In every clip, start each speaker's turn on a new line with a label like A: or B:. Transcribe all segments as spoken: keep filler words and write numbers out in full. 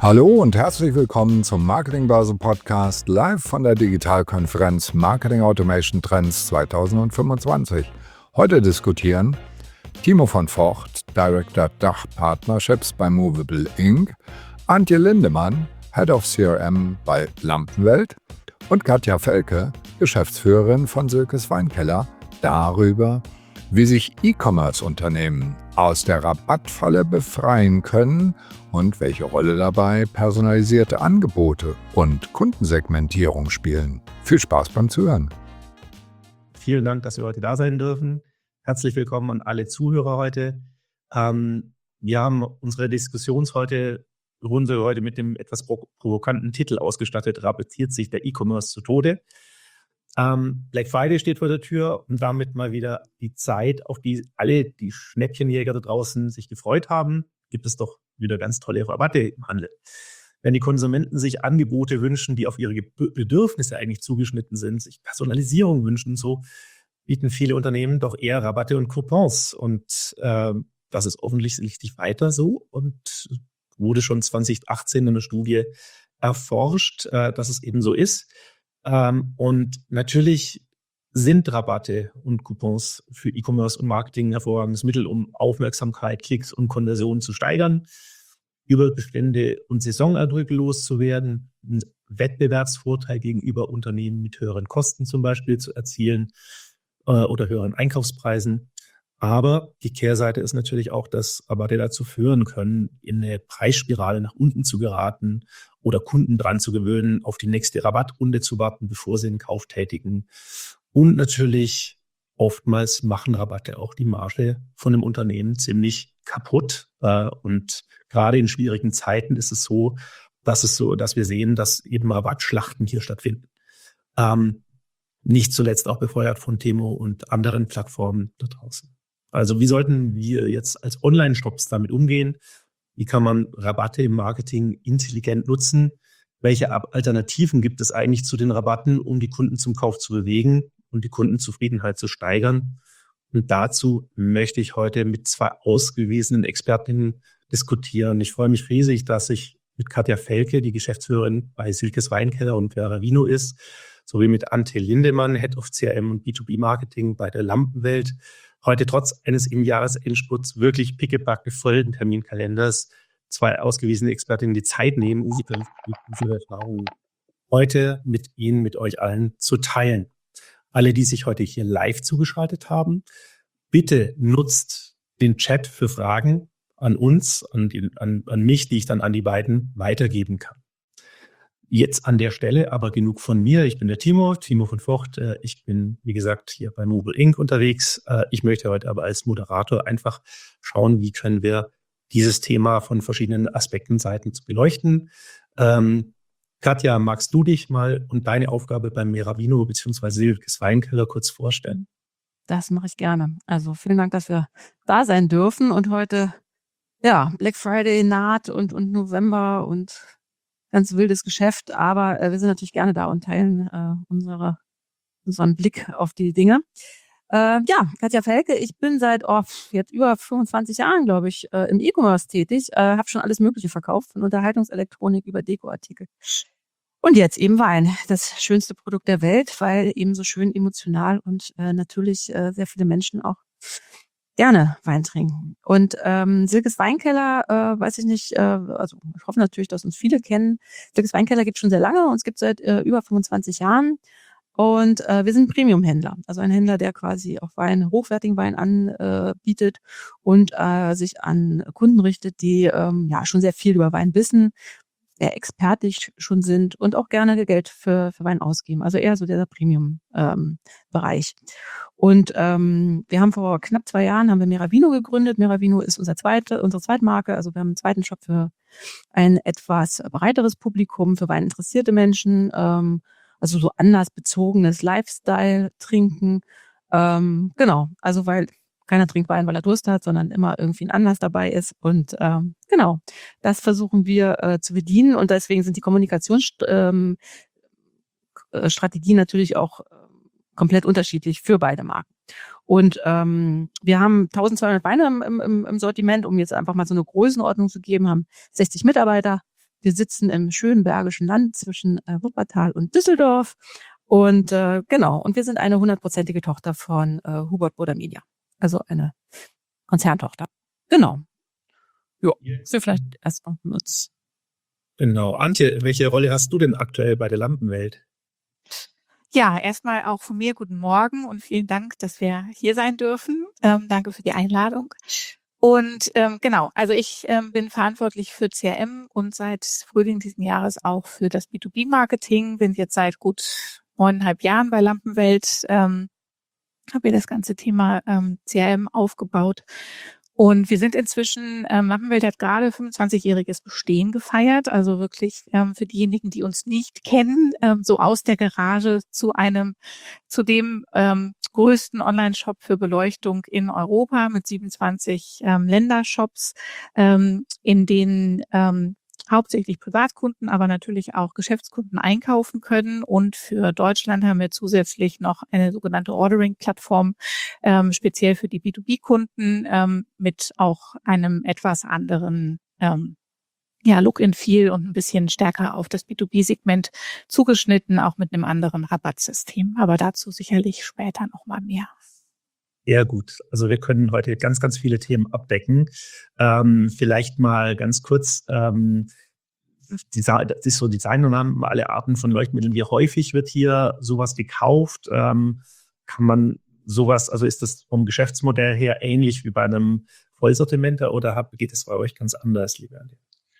A: Hallo und herzlich willkommen zum Marketingbörse Podcast live von der Digitalkonferenz Marketing Automation Trends zwanzig fünfundzwanzig. Heute diskutieren Timo von Vocht, Director Dach Partnerships bei Movable Incorporated, Antje Lindemann, Head of C R M bei Lampenwelt und Katja Felke, Geschäftsführerin von Silkes Weinkeller, darüber, wie sich E-Commerce-Unternehmen aus der Rabattfalle befreien können und welche Rolle dabei personalisierte Angebote und Kundensegmentierung spielen. Viel Spaß beim Zuhören.
B: Vielen Dank, dass wir heute da sein dürfen. Herzlich willkommen an alle Zuhörer heute. Ähm, wir haben unsere Diskussions heute Runde heute mit dem etwas provokanten Titel ausgestattet: Rabattiert sich der E-Commerce zu Tode? Ähm, Black Friday steht vor der Tür und damit mal wieder die Zeit, auf die alle die Schnäppchenjäger da draußen sich gefreut haben. Gibt es doch wieder ganz tolle Rabatte im Handel. Wenn die Konsumenten sich Angebote wünschen, die auf ihre Bedürfnisse eigentlich zugeschnitten sind, sich Personalisierung wünschen, so bieten viele Unternehmen doch eher Rabatte und Coupons. Und äh, das ist offensichtlich weiter so und wurde schon zwanzig achtzehn in einer Studie erforscht, äh, dass es eben so ist. Ähm, und natürlich sind Rabatte und Coupons für E-Commerce und Marketing ein hervorragendes Mittel, um Aufmerksamkeit, Klicks und Konversionen zu steigern, Überbestände und Saisonertrüge loszuwerden, einen Wettbewerbsvorteil gegenüber Unternehmen mit höheren Kosten zum Beispiel zu erzielen äh, oder höheren Einkaufspreisen. Aber die Kehrseite ist natürlich auch, dass Rabatte dazu führen können, in eine Preisspirale nach unten zu geraten oder Kunden dran zu gewöhnen, auf die nächste Rabattrunde zu warten, bevor sie einen Kauf tätigen. Und natürlich oftmals machen Rabatte auch die Marge von einem Unternehmen ziemlich kaputt. Und gerade in schwierigen Zeiten ist es so, dass es so, dass wir sehen, dass eben Rabattschlachten hier stattfinden. Ähm, nicht zuletzt auch befeuert von Temo und anderen Plattformen da draußen. Also wie sollten wir jetzt als Online-Shops damit umgehen? Wie kann man Rabatte im Marketing intelligent nutzen? Welche Alternativen gibt es eigentlich zu den Rabatten, um die Kunden zum Kauf zu bewegen und die Kundenzufriedenheit zu steigern? Und dazu möchte ich heute mit zwei ausgewiesenen Expertinnen diskutieren. Ich freue mich riesig, dass ich mit Katja Felke, die Geschäftsführerin bei Silkes Weinkeller und Veravino ist, sowie mit Antje Lindemann, Head of C R M und B zwei B Marketing bei der Lampenwelt, heute trotz eines im Jahresendspurts wirklich pickepacke vollen Terminkalenders zwei ausgewiesene Expertinnen die Zeit nehmen, um ihre Erfahrungen heute mit Ihnen, mit euch allen zu teilen. Alle, die sich heute hier live zugeschaltet haben, bitte nutzt den Chat für Fragen an uns, an, die, an, an mich, die ich dann an die beiden weitergeben kann. Jetzt an der Stelle aber genug von mir. Ich bin der Timo, Timo von Vocht. Ich bin, wie gesagt, hier bei Movable Incorporated unterwegs. Ich möchte heute aber als Moderator einfach schauen, wie können wir dieses Thema von verschiedenen Aspekten, Seiten beleuchten. Ähm, Katja, magst du dich mal und deine Aufgabe beim Veravino bzw. Silkes Weinkeller kurz vorstellen?
C: Das mache ich gerne. Also vielen Dank, dass wir da sein dürfen und heute, ja, Black Friday naht und, und November und ganz wildes Geschäft, aber äh, wir sind natürlich gerne da und teilen äh, unsere, unseren Blick auf die Dinge. Äh, ja, Katja Felke, ich bin seit oh, jetzt über fünfundzwanzig Jahren, glaube ich, äh, im E-Commerce tätig, äh, habe schon alles Mögliche verkauft, von Unterhaltungselektronik über Dekoartikel. Und jetzt eben Wein, das schönste Produkt der Welt, weil eben so schön emotional und äh, natürlich äh, sehr viele Menschen auch gerne Wein trinken. Und ähm, Silkes Weinkeller, äh, weiß ich nicht, äh, also ich hoffe natürlich, dass uns viele kennen. Silkes Weinkeller gibt es schon sehr lange, uns gibt es seit äh, über fünfundzwanzig Jahren. Und äh, wir sind Premium-Händler, also ein Händler, der quasi auch Wein, hochwertigen Wein anbietet äh, und äh, sich an Kunden richtet, die ähm, ja schon sehr viel über Wein wissen, sehr expertisch schon sind und auch gerne Geld für, für Wein ausgeben. Also eher so dieser Premium-Bereich. Ähm, und ähm, wir haben vor knapp zwei Jahren haben wir Veravino gegründet. Veravino ist unser zweite, unsere Zweitmarke. Also wir haben einen zweiten Shop für ein etwas breiteres Publikum, für weininteressierte Menschen. Ähm, also so anlassbezogenes Lifestyle-Trinken. Ähm, genau, also weil keiner trinkt Wein, weil er Durst hat, sondern immer irgendwie ein Anlass dabei ist. Und ähm, genau, das versuchen wir äh, zu bedienen. Und deswegen sind die Kommunikationsstrategien ähm, natürlich auch äh, komplett unterschiedlich für beide Marken. Und ähm, wir haben eintausendzweihundert Weine im, im, im Sortiment, um jetzt einfach mal so eine Größenordnung zu geben, haben sechzig Mitarbeiter, Wir sitzen im schönen Bergischen Land zwischen äh, Wuppertal und Düsseldorf. Und äh, genau, und wir sind eine hundertprozentige Tochter von äh, Hubert Burda Media. Also eine Konzerntochter. Genau. Ja, wir vielleicht erstmal kurz.
B: Genau. Antje, welche Rolle hast du denn aktuell bei der Lampenwelt?
D: Ja, erstmal auch von mir guten Morgen und vielen Dank, dass wir hier sein dürfen. Ähm, danke für die Einladung. Und ähm, genau, also ich ähm, bin verantwortlich für C R M und seit Frühling diesen Jahres auch für das B zwei B-Marketing. Bin jetzt seit gut neuneinhalb Jahren bei Lampenwelt, ähm, habe hier das ganze Thema ähm, C R M aufgebaut. Und wir sind inzwischen, ähm, Lampenwelt hat gerade fünfundzwanzigjähriges Bestehen gefeiert, also wirklich ähm, für diejenigen, die uns nicht kennen, ähm, so aus der Garage zu einem, zu dem ähm, größten Online-Shop für Beleuchtung in Europa mit siebenundzwanzig ähm, Ländershops, ähm, in denen ähm, hauptsächlich Privatkunden, aber natürlich auch Geschäftskunden einkaufen können. Und für Deutschland haben wir zusätzlich noch eine sogenannte Ordering-Plattform, ähm, speziell für die B zwei B-Kunden, ähm, mit auch einem etwas anderen ähm, ja, Look and Feel und ein bisschen stärker auf das B zwei B-Segment zugeschnitten, auch mit einem anderen Rabattsystem. Aber dazu sicherlich später noch mal mehr.
B: Sehr gut. Also wir können heute ganz, ganz viele Themen abdecken. Ähm, vielleicht mal ganz kurz, ähm, Design, das ist so Design und haben alle Arten von Leuchtmitteln. Wie häufig wird hier sowas gekauft? Ähm, kann man sowas, also ist das vom Geschäftsmodell her ähnlich wie bei einem Vollsortimenter oder hab, geht es bei euch ganz anders, liebe Antje?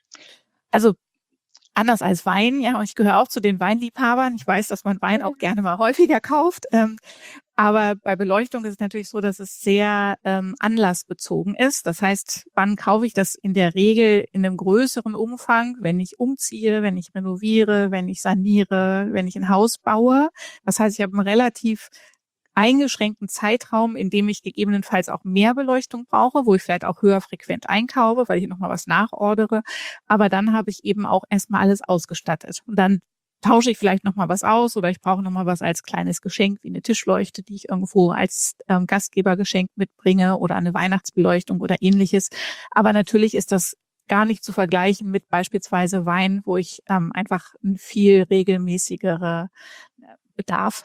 D: Also anders als Wein, ja, und ich gehöre auch zu den Weinliebhabern. Ich weiß, dass man Wein auch gerne mal häufiger kauft. Ähm, aber bei Beleuchtung ist es natürlich so, dass es sehr ähm, anlassbezogen ist. Das heißt, wann kaufe ich das in der Regel in einem größeren Umfang, wenn ich umziehe, wenn ich renoviere, wenn ich saniere, wenn ich ein Haus baue. Das heißt, ich habe einen relativ eingeschränkten Zeitraum, in dem ich gegebenenfalls auch mehr Beleuchtung brauche, wo ich vielleicht auch höher frequent einkaufe, weil ich nochmal was nachordere. Aber dann habe ich eben auch erstmal alles ausgestattet. Und dann tausche ich vielleicht nochmal was aus oder ich brauche nochmal was als kleines Geschenk, wie eine Tischleuchte, die ich irgendwo als ähm, Gastgebergeschenk mitbringe oder eine Weihnachtsbeleuchtung oder ähnliches. Aber natürlich ist das gar nicht zu vergleichen mit beispielsweise Wein, wo ich ähm, einfach einen viel regelmäßigere Bedarf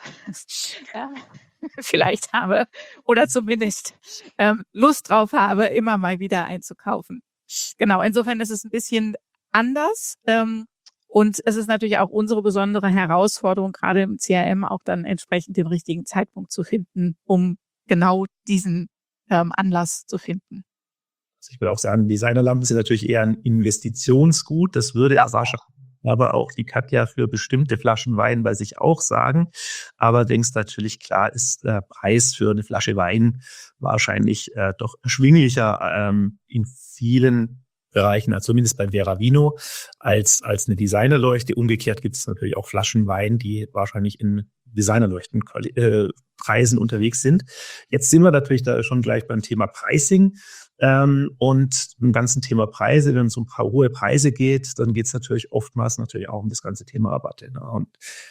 D: ja, vielleicht habe oder zumindest ähm, Lust drauf habe, immer mal wieder einzukaufen. Genau, insofern ist es ein bisschen anders. Ähm, und es ist natürlich auch unsere besondere Herausforderung, gerade im C R M auch dann entsprechend den richtigen Zeitpunkt zu finden, um genau diesen ähm, Anlass zu finden.
B: Also ich würde auch sagen, Designerlampen sind natürlich eher ein Investitionsgut. Das würde ja Sascha, aber auch die Katja für bestimmte Flaschen Wein bei sich auch sagen. Aber denkst natürlich, klar ist der Preis für eine Flasche Wein wahrscheinlich äh, doch erschwinglicher ähm, in vielen Bereichen, also zumindest beim Veravino, als als eine Designerleuchte. Umgekehrt gibt es natürlich auch Flaschen Wein, die wahrscheinlich in Designerleuchten äh, Preisen unterwegs sind. Jetzt sind wir natürlich da schon gleich beim Thema Pricing. Ähm, und im ganzen Thema Preise, wenn es um ein paar hohe Preise geht, dann geht es natürlich oftmals natürlich auch um das ganze Thema Rabatte. Ne? Und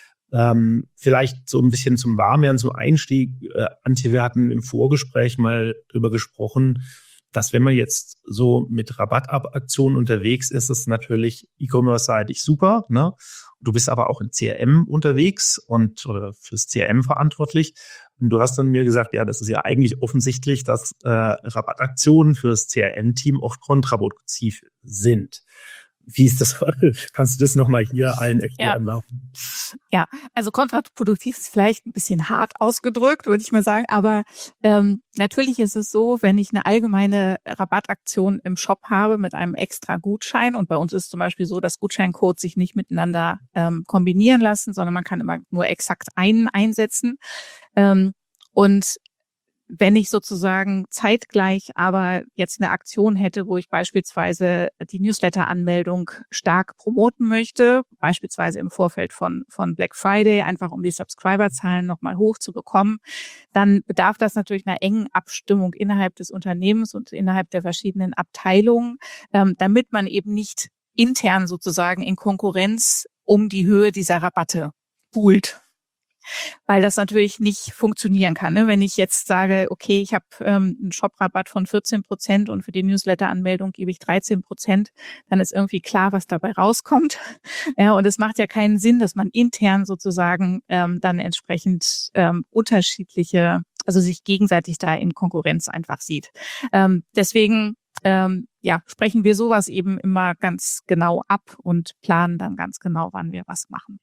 B: ähm, vielleicht so ein bisschen zum Warmwerden, zum Einstieg. Äh, Antje, wir hatten im Vorgespräch mal drüber gesprochen, dass wenn man jetzt so mit Rabattaktionen unterwegs ist, ist es natürlich E-Commerce-seitig super. Ne? Du bist aber auch in C R M unterwegs und oder fürs C R M verantwortlich. Und du hast dann mir gesagt, ja, das ist ja eigentlich offensichtlich, dass äh, Rabattaktionen fürs C R M-Team oft kontraproduktiv sind. Wie ist das? Kannst du das nochmal hier allen erklären?
D: Ja. ja, also kontraproduktiv ist vielleicht ein bisschen hart ausgedrückt, würde ich mal sagen. Aber ähm, natürlich ist es so, wenn ich eine allgemeine Rabattaktion im Shop habe mit einem extra Gutschein, und bei uns ist zum Beispiel so, dass Gutscheincodes sich nicht miteinander ähm, kombinieren lassen, sondern man kann immer nur exakt einen einsetzen. Ähm, und wenn ich sozusagen zeitgleich aber jetzt eine Aktion hätte, wo ich beispielsweise die Newsletter-Anmeldung stark promoten möchte, beispielsweise im Vorfeld von von Black Friday, einfach um die Subscriberzahlen nochmal hoch zu bekommen, dann bedarf das natürlich einer engen Abstimmung innerhalb des Unternehmens und innerhalb der verschiedenen Abteilungen, ähm, damit man eben nicht intern sozusagen in Konkurrenz um die Höhe dieser Rabatte buhlt. weil das natürlich nicht funktionieren kann. Ne? Wenn ich jetzt sage, okay, ich habe ähm, einen Shop-Rabatt von vierzehn Prozent und für die Newsletter-Anmeldung gebe ich dreizehn Prozent, dann ist irgendwie klar, was dabei rauskommt. Ja, und es macht ja keinen Sinn, dass man intern sozusagen ähm, dann entsprechend ähm, unterschiedliche, also sich gegenseitig da in Konkurrenz einfach sieht. Ähm, deswegen ähm, ja, sprechen wir sowas eben immer ganz genau ab und planen dann ganz genau, wann wir was machen.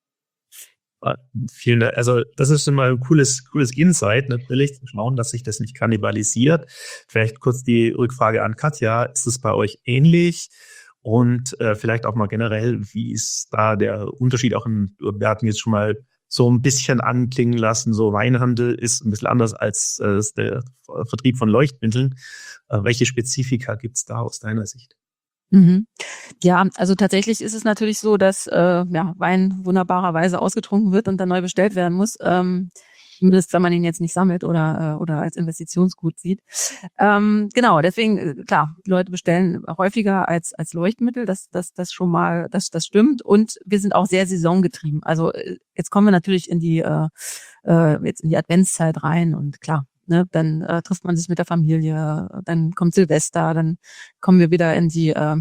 B: Vielen Dank. Also das ist immer ein cooles, cooles Insight, natürlich zu schauen, dass sich das nicht kannibalisiert. Vielleicht kurz die Rückfrage an Katja. Ist es bei euch ähnlich? Und äh, vielleicht auch mal generell, wie ist da der Unterschied auch im, wir hatten jetzt schon mal so ein bisschen anklingen lassen, so Weinhandel ist ein bisschen anders als äh, der Vertrieb von Leuchtmitteln. Äh, welche Spezifika gibt es da aus deiner Sicht?
C: Mhm. Ja, also tatsächlich ist es natürlich so, dass äh, ja, Wein wunderbarerweise ausgetrunken wird und dann neu bestellt werden muss. Ähm, zumindest, wenn man ihn jetzt nicht sammelt oder äh, oder als Investitionsgut sieht. Ähm, genau, deswegen, äh, klar, die Leute bestellen häufiger als als Leuchtmittel, das das das schon mal, das das stimmt. Und wir sind auch sehr saisongetrieben. Also äh, jetzt kommen wir natürlich in die äh, äh, jetzt in die Adventszeit rein und klar, ne, dann äh, trifft man sich mit der Familie, dann kommt Silvester, dann kommen wir wieder in die äh,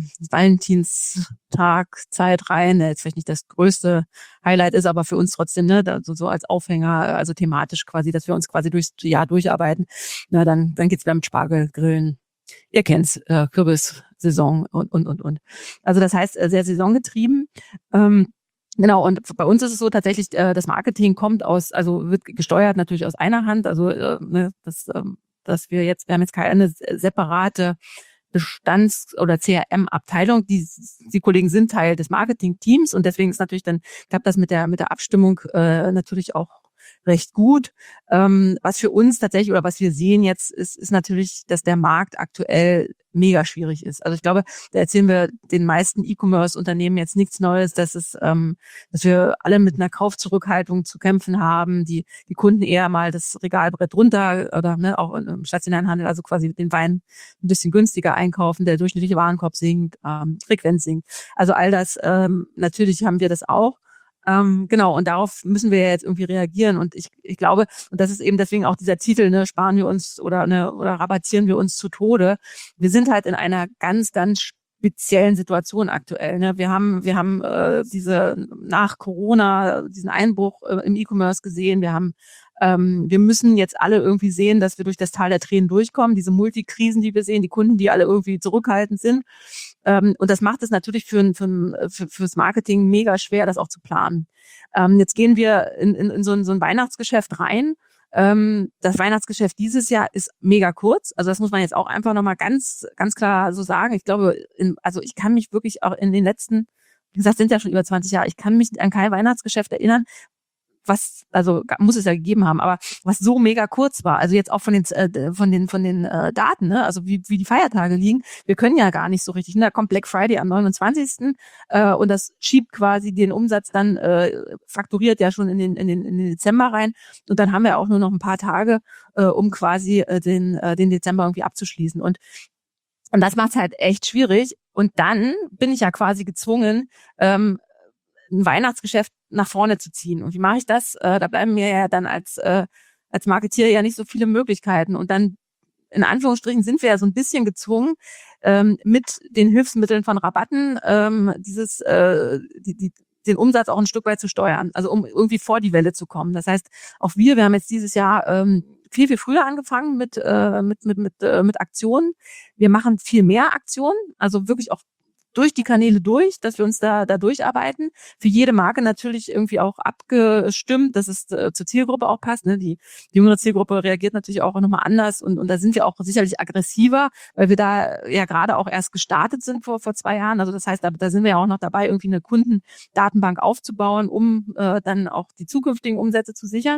C: Valentinstag-Zeit rein, der jetzt vielleicht nicht das größte Highlight ist, aber für uns trotzdem, ne, da, so, so als Aufhänger, also thematisch quasi, dass wir uns quasi durchs Jahr durcharbeiten. Na, dann dann geht's wieder mit Spargel, Grillen. Ihr kennt's, äh, Kürbissaison und und und und. Also das heißt äh, sehr saisongetrieben. Ähm, Genau, und bei uns ist es so tatsächlich, äh, das Marketing kommt aus, also wird gesteuert natürlich aus einer Hand, also äh, ne, das, ähm, dass wir jetzt, wir haben jetzt keine separate Bestands- oder C R M-Abteilung, die, die Kollegen sind Teil des Marketing-Teams und deswegen ist natürlich dann, klappt das mit der mit der Abstimmung äh, natürlich auch recht gut. Ähm, was für uns tatsächlich oder was wir sehen jetzt ist, ist natürlich, dass der Markt aktuell mega schwierig ist. Also ich glaube, da erzählen wir den meisten E-Commerce-Unternehmen jetzt nichts Neues, dass es, ähm, dass wir alle mit einer Kaufzurückhaltung zu kämpfen haben, die die Kunden eher mal das Regalbrett runter oder ne, auch im stationären Handel, also quasi den Wein ein bisschen günstiger einkaufen, der durchschnittliche Warenkorb sinkt, ähm, Frequenz sinkt. Also all das, ähm, natürlich haben wir das auch. Ähm, genau, und darauf müssen wir jetzt irgendwie reagieren. Und ich, ich glaube, und das ist eben deswegen auch dieser Titel, ne, sparen wir uns oder ne, oder rabattieren wir uns zu Tode. Wir sind halt in einer ganz, ganz speziellen Situation aktuell. Ne? Wir haben, wir haben äh, diese nach Corona diesen Einbruch äh, im E-Commerce gesehen. Wir haben Ähm, wir müssen jetzt alle irgendwie sehen, dass wir durch das Tal der Tränen durchkommen. Diese Multikrisen, die wir sehen, die Kunden, die alle irgendwie zurückhaltend sind. Ähm, und das macht es natürlich für, für, für, fürs Marketing mega schwer, das auch zu planen. Ähm, jetzt gehen wir in, in, in so, ein, so ein Weihnachtsgeschäft rein. Ähm, das Weihnachtsgeschäft dieses Jahr ist mega kurz. Also das muss man jetzt auch einfach nochmal ganz, ganz klar so sagen. Ich glaube, in, also ich kann mich wirklich auch in den letzten, wie gesagt, sind ja schon über zwanzig Jahre, ich kann mich an kein Weihnachtsgeschäft erinnern, was, also muss es ja gegeben haben, aber was so mega kurz war, also jetzt auch von den äh, von den von den äh, Daten, ne, also wie wie die Feiertage liegen, wir können ja gar nicht so richtig, ne, da kommt Black Friday am neunundzwanzigsten Äh, und das schiebt quasi den Umsatz dann äh, fakturiert ja schon in den in den in den Dezember rein und dann haben wir auch nur noch ein paar Tage, äh, um quasi äh, den äh, den Dezember irgendwie abzuschließen und und das macht's halt echt schwierig und dann bin ich ja quasi gezwungen, ähm, ein Weihnachtsgeschäft nach vorne zu ziehen. Und wie mache ich das? Äh, da bleiben mir ja dann als äh, als Marketeer ja nicht so viele Möglichkeiten. Und dann in Anführungsstrichen sind wir ja so ein bisschen gezwungen, ähm, mit den Hilfsmitteln von Rabatten ähm, dieses äh, die, die, den Umsatz auch ein Stück weit zu steuern, also um irgendwie vor die Welle zu kommen. Das heißt, auch wir, wir haben jetzt dieses Jahr ähm, viel, viel früher angefangen mit äh, mit mit mit äh, mit Aktionen. Wir machen viel mehr Aktionen, also wirklich auch durch die Kanäle durch, dass wir uns da da durcharbeiten. Für jede Marke natürlich irgendwie auch abgestimmt, dass es äh, zur Zielgruppe auch passt. Ne? Die, die jüngere Zielgruppe reagiert natürlich auch nochmal anders und, und da sind wir auch sicherlich aggressiver, weil wir da ja gerade auch erst gestartet sind vor vor zwei Jahren. Also das heißt, da, da sind wir ja auch noch dabei, irgendwie eine Kundendatenbank aufzubauen, um äh, dann auch die zukünftigen Umsätze zu sichern.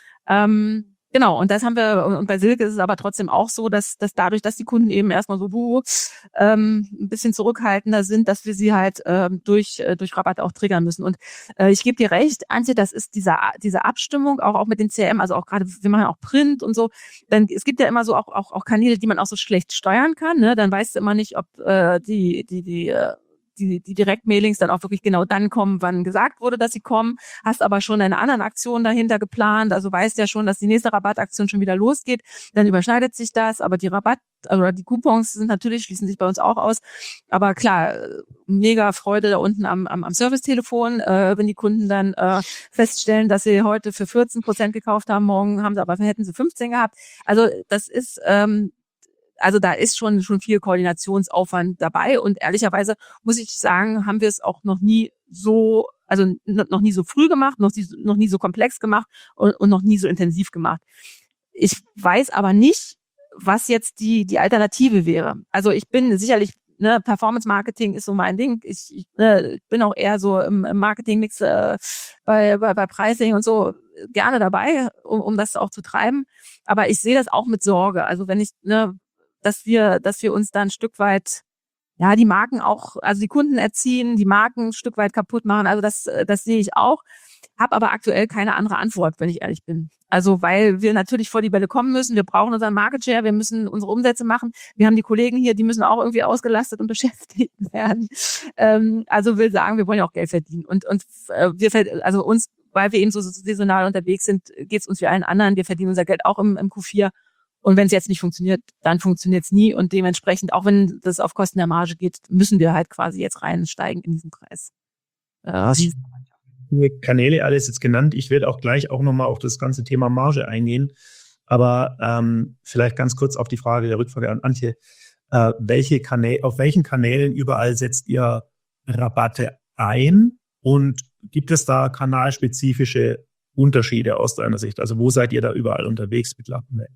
C: Ähm, Genau, und das haben wir, und bei Silke ist es aber trotzdem auch so, dass, dass dadurch, dass die Kunden eben erstmal so buh, ähm, ein bisschen zurückhaltender sind, dass wir sie halt ähm, durch äh, durch Rabatt auch triggern müssen. Und äh, ich gebe dir recht, Antje, das ist diese diese Abstimmung, auch auch mit den C R M, also auch gerade, wir machen ja auch Print und so, dann es gibt ja immer so auch auch auch Kanäle, die man auch so schlecht steuern kann, ne? Dann weißt du immer nicht, ob äh, die die die äh, die, die Direktmailings dann auch wirklich genau dann kommen, wann gesagt wurde, dass sie kommen, hast aber schon eine andere Aktion dahinter geplant, also weißt ja schon, dass die nächste Rabattaktion schon wieder losgeht, dann überschneidet sich das, aber die Rabatt, oder die Coupons sind natürlich, schließen sich bei uns auch aus, aber klar, mega Freude da unten am, am, am Servicetelefon, äh, wenn die Kunden dann äh, feststellen, dass sie heute für vierzehn Prozent gekauft haben, morgen haben sie aber hätten sie fünfzehn gehabt, also das ist, ähm, also da ist schon schon viel Koordinationsaufwand dabei und ehrlicherweise muss ich sagen, haben wir es auch noch nie so, also n- noch nie so früh gemacht, noch nie, noch nie so komplex gemacht und, und noch nie so intensiv gemacht. Ich weiß aber nicht, was jetzt die die Alternative wäre. Also ich bin sicherlich, ne, Performance Marketing ist so mein Ding. Ich, ich ne, bin auch eher so im, im Marketing-Mix äh, bei, bei bei Pricing und so gerne dabei, um, um das auch zu treiben. Aber ich sehe das auch mit Sorge. Also wenn ich, ne, dass wir, dass wir uns da ein Stück weit, ja, die Marken auch, also die Kunden erziehen, die Marken ein Stück weit kaputt machen. Also das, das sehe ich auch. Habe aber aktuell keine andere Antwort, wenn ich ehrlich bin. Also weil wir natürlich vor die Bälle kommen müssen. Wir brauchen unseren Market Share, wir müssen unsere Umsätze machen. Wir haben die Kollegen hier, die müssen auch irgendwie ausgelastet und beschäftigt werden. Ähm, also will sagen, wir wollen ja auch Geld verdienen. Und und äh, wir, also uns, weil wir eben so saisonal unterwegs sind, geht es uns wie allen anderen. Wir verdienen unser Geld auch im, im Q vier. Und wenn es jetzt nicht funktioniert, dann funktioniert es nie. Und dementsprechend, auch wenn das auf Kosten der Marge geht, müssen wir halt quasi jetzt reinsteigen in diesen Preis. Äh,
B: Kanäle alles jetzt genannt. Ich werde auch gleich auch nochmal auf das ganze Thema Marge eingehen. Aber ähm, vielleicht ganz kurz auf die Frage der Rückfrage an Antje. Äh, welche Kanäle, auf welchen Kanälen überall setzt ihr Rabatte ein? Und gibt es da kanalspezifische Unterschiede aus deiner Sicht? Also wo seid ihr da überall unterwegs mittlerweile?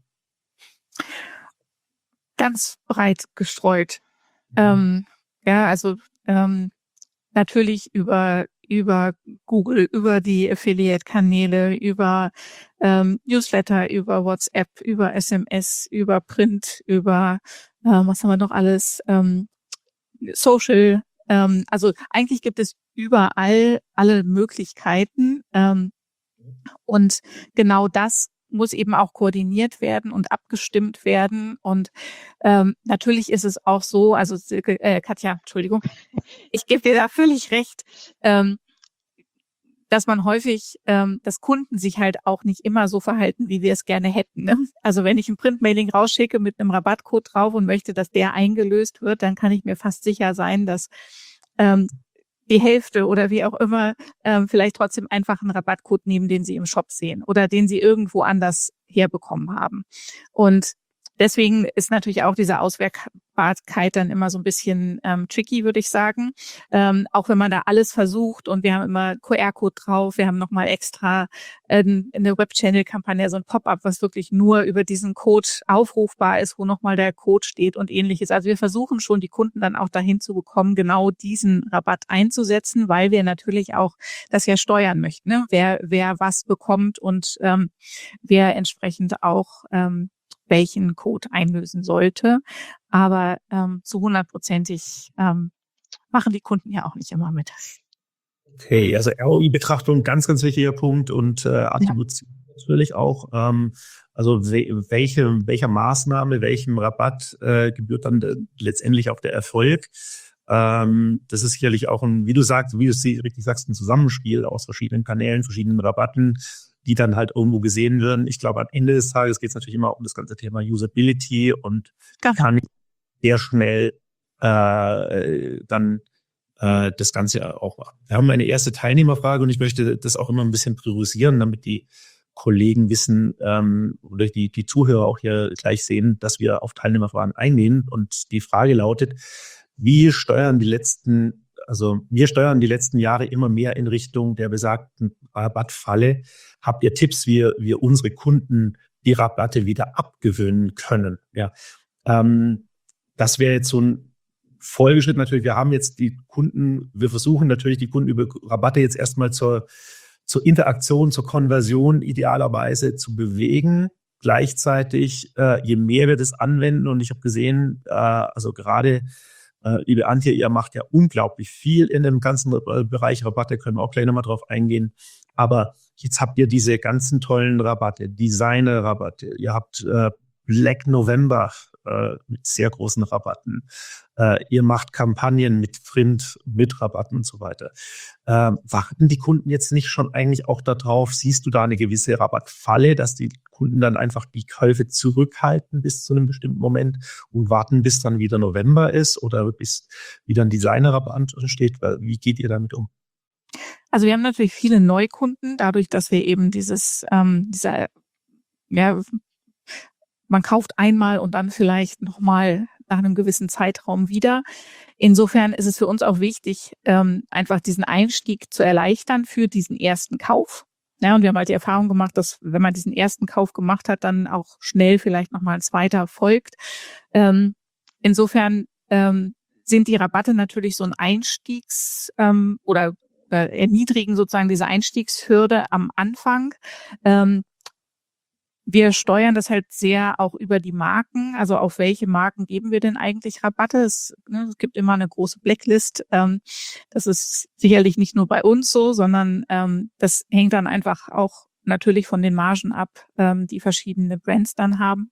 D: Ganz breit gestreut. Ähm, ja, also ähm, natürlich über über Google, über die Affiliate-Kanäle, über ähm, Newsletter, über WhatsApp, über S M S, über Print, über äh, was haben wir noch alles, ähm, Social. Ähm, also eigentlich gibt es überall alle Möglichkeiten ähm, und genau das muss eben auch koordiniert werden und abgestimmt werden. Und ähm, natürlich ist es auch so, also äh, Katja, Entschuldigung, ich gebe dir da völlig recht, ähm, dass man häufig, ähm, dass Kunden sich halt auch nicht immer so verhalten, wie wir es gerne hätten. Ne? Also wenn ich ein Printmailing rausschicke mit einem Rabattcode drauf und möchte, dass der eingelöst wird, dann kann ich mir fast sicher sein, dass ähm, die Hälfte oder wie auch immer ähm, vielleicht trotzdem einfach einen Rabattcode nehmen, den sie im Shop sehen oder den sie irgendwo anders herbekommen haben. Und deswegen ist natürlich auch diese Auswertbarkeit dann immer so ein bisschen ähm, tricky, würde ich sagen. Ähm, auch wenn man da alles versucht und wir haben immer Q R-Code drauf, wir haben nochmal extra ähm, eine Web-Channel-Kampagne, so ein Pop-up, was wirklich nur über diesen Code aufrufbar ist, wo nochmal der Code steht und ähnliches. Also wir versuchen schon, die Kunden dann auch dahin zu bekommen, genau diesen Rabatt einzusetzen, weil wir natürlich auch das ja steuern möchten, ne? Wer wer was bekommt und ähm, wer entsprechend auch ähm, welchen Code einlösen sollte. Aber ähm, zu hundertprozentig ähm, machen die Kunden ja auch nicht immer mit.
B: Okay, also R O I-Betrachtung, ganz, ganz wichtiger Punkt und äh, Attribution ja. natürlich auch. Ähm, also we- welche, welcher Maßnahme, welchem Rabatt äh, gebührt dann de- letztendlich auch der Erfolg? Ähm, das ist sicherlich auch ein, wie du sagst, wie du es richtig sagst, ein Zusammenspiel aus verschiedenen Kanälen, verschiedenen Rabatten, die dann halt irgendwo gesehen werden. Ich glaube, am Ende des Tages geht es natürlich immer um das ganze Thema Usability und
D: Genau.
B: kann ich sehr schnell äh, dann äh, das Ganze auch machen. Wir haben eine erste Teilnehmerfrage und ich möchte das auch immer ein bisschen priorisieren, damit die Kollegen wissen ähm, oder die, die Zuhörer auch hier gleich sehen, dass wir auf Teilnehmerfragen eingehen. Und die Frage lautet, wie steuern die letzten Also wir steuern die letzten Jahre immer mehr in Richtung der besagten Rabattfalle. Habt ihr Tipps, wie wir unsere Kunden die Rabatte wieder abgewöhnen können? Ja, ähm, das wäre jetzt so ein Folgeschritt natürlich. Wir haben jetzt die Kunden, wir versuchen natürlich die Kunden über Rabatte jetzt erstmal zur, zur Interaktion, zur Konversion idealerweise zu bewegen. Gleichzeitig, äh, je mehr wir das anwenden, und ich habe gesehen, äh, also gerade Uh, liebe Antje, ihr macht ja unglaublich viel in dem ganzen uh, Bereich Rabatte, können wir auch gleich nochmal drauf eingehen. Aber jetzt habt ihr diese ganzen tollen Rabatte, Designer-Rabatte, ihr habt uh, Black November, äh, mit sehr großen Rabatten. Äh, ihr macht Kampagnen mit Print, mit Rabatten und so weiter. Äh, warten die Kunden jetzt nicht schon eigentlich auch darauf? Siehst du da eine gewisse Rabattfalle, dass die Kunden dann einfach die Käufe zurückhalten bis zu einem bestimmten Moment und warten, bis dann wieder November ist oder bis wieder ein Designer-Rabatt steht? Wie geht ihr damit um?
D: Also wir haben natürlich viele Neukunden, dadurch, dass wir eben dieses, ähm, dieser, ja, man kauft einmal und dann vielleicht nochmal nach einem gewissen Zeitraum wieder. Insofern ist es für uns auch wichtig, ähm, einfach diesen Einstieg zu erleichtern für diesen ersten Kauf. Ja, und wir haben halt die Erfahrung gemacht, dass wenn man diesen ersten Kauf gemacht hat, dann auch schnell vielleicht nochmal ein zweiter folgt. Ähm, insofern ähm, sind die Rabatte natürlich so ein Einstiegs- ähm, oder äh, erniedrigen sozusagen diese Einstiegshürde am Anfang. Ähm, Wir steuern das halt sehr auch über die Marken. Also auf welche Marken geben wir denn eigentlich Rabatte? Es, ne, es gibt immer eine große Blacklist. Ähm, das ist sicherlich nicht nur bei uns so, sondern ähm, das hängt dann einfach auch natürlich von den Margen ab, ähm, die verschiedene Brands dann haben.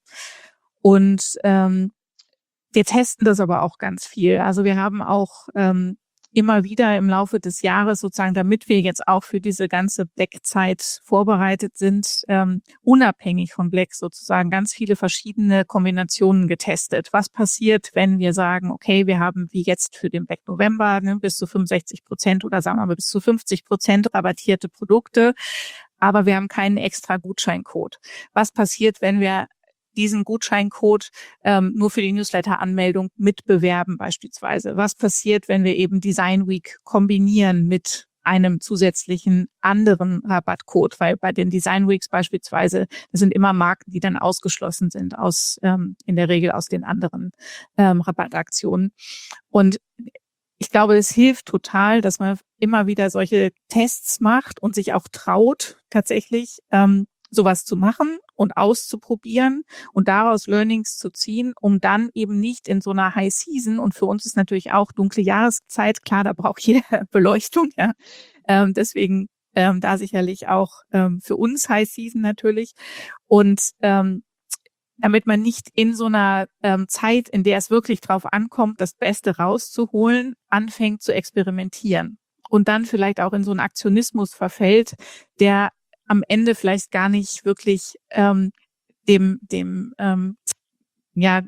D: Und ähm, wir testen das aber auch ganz viel. Also wir haben auch ähm, immer wieder im Laufe des Jahres sozusagen, damit wir jetzt auch für diese ganze Black-Zeit vorbereitet sind, ähm, unabhängig von Black sozusagen ganz viele verschiedene Kombinationen getestet. Was passiert, wenn wir sagen, okay, wir haben wie jetzt für den Black November ne, bis zu fünfundsechzig Prozent oder sagen wir mal bis zu fünfzig Prozent rabattierte Produkte, aber wir haben keinen extra Gutscheincode. Was passiert, wenn wir diesen Gutscheincode ähm, nur für die Newsletter-Anmeldung mitbewerben beispielsweise? Was passiert, wenn wir eben Design Week kombinieren mit einem zusätzlichen anderen Rabattcode? Weil bei den Design Weeks beispielsweise, das sind immer Marken, die dann ausgeschlossen sind aus ähm, in der Regel aus den anderen ähm, Rabattaktionen. Und ich glaube, es hilft total, dass man immer wieder solche Tests macht und sich auch traut, tatsächlich ähm, sowas zu machen und auszuprobieren und daraus Learnings zu ziehen, um dann eben nicht in so einer High Season, und für uns ist natürlich auch dunkle Jahreszeit, klar, da braucht jeder Beleuchtung, ja, ähm, deswegen ähm, da sicherlich auch ähm, für uns High Season natürlich und ähm, damit man nicht in so einer ähm, Zeit, in der es wirklich drauf ankommt, das Beste rauszuholen, anfängt zu experimentieren und dann vielleicht auch in so einen Aktionismus verfällt, der am Ende vielleicht gar nicht wirklich ähm, dem dem ähm, ja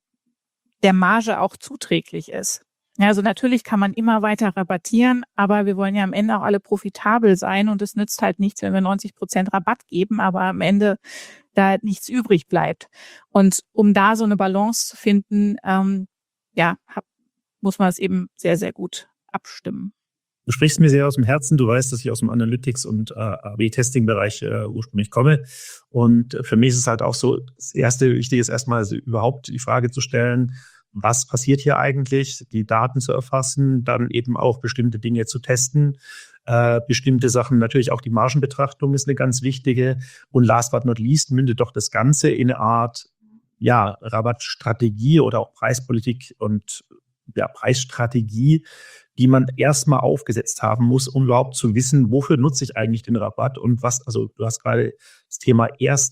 D: der Marge auch zuträglich ist. Ja, also natürlich kann man immer weiter rabattieren, aber wir wollen ja am Ende auch alle profitabel sein und es nützt halt nichts, wenn wir neunzig Prozent Rabatt geben, aber am Ende da nichts übrig bleibt. Und um da so eine Balance zu finden, ähm, ja, hab, muss man es eben sehr, sehr gut abstimmen.
B: Du sprichst mir sehr aus dem Herzen. Du weißt, dass ich aus dem Analytics- und äh, A B-Testing-Bereich äh, ursprünglich komme. Und für mich ist es halt auch so, das erste Wichtige ist erstmal also überhaupt die Frage zu stellen, was passiert hier eigentlich, die Daten zu erfassen, dann eben auch bestimmte Dinge zu testen, äh, bestimmte Sachen, natürlich auch die Margenbetrachtung ist eine ganz wichtige. Und last but not least mündet doch das Ganze in eine Art ja, Rabattstrategie oder auch Preispolitik und ja, Preisstrategie, die man erstmal aufgesetzt haben muss, um überhaupt zu wissen, wofür nutze ich eigentlich den Rabatt und was, also du hast gerade das Thema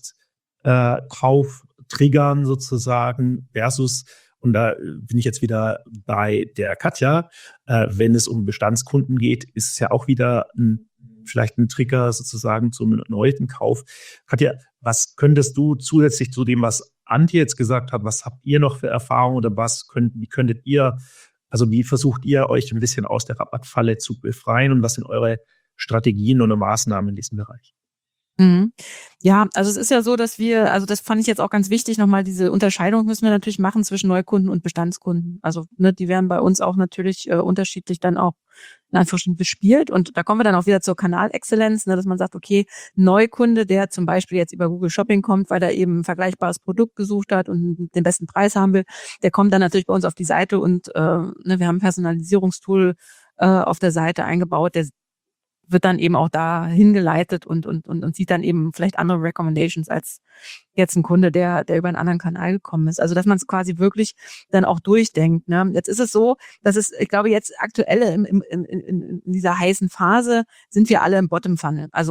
B: Erstkauf äh, triggern sozusagen versus, und da bin ich jetzt wieder bei der Katja, äh, wenn es um Bestandskunden geht, ist es ja auch wieder ein, vielleicht ein Trigger sozusagen zum erneuten Kauf. Katja, was könntest du zusätzlich zu dem, was Antje jetzt gesagt hat, was habt ihr noch für Erfahrungen oder was könnt, wie könntet ihr Also wie versucht ihr, euch ein bisschen aus der Rabattfalle zu befreien und was sind eure Strategien und Maßnahmen in diesem Bereich?
C: Mhm. Ja, also es ist ja so, dass wir, also das fand ich jetzt auch ganz wichtig, nochmal diese Unterscheidung müssen wir natürlich machen zwischen Neukunden und Bestandskunden. Also ne, die werden bei uns auch natürlich äh, unterschiedlich dann auch in Anführungsstrichen bespielt und da kommen wir dann auch wieder zur Kanalexzellenz, ne, dass man sagt, okay, Neukunde, der zum Beispiel jetzt über Google Shopping kommt, weil er eben ein vergleichbares Produkt gesucht hat und den besten Preis haben will, der kommt dann natürlich bei uns auf die Seite und äh, ne, wir haben ein Personalisierungstool äh, auf der Seite eingebaut, der wird dann eben auch da hingeleitet und, und, und, und sieht dann eben vielleicht andere Recommendations als jetzt ein Kunde, der, der über einen anderen Kanal gekommen ist. Also, dass man es quasi wirklich dann auch durchdenkt, ne? Jetzt ist es so, dass es, ich glaube, jetzt aktuell im, im, in, in dieser heißen Phase sind wir alle im Bottom Funnel. Also,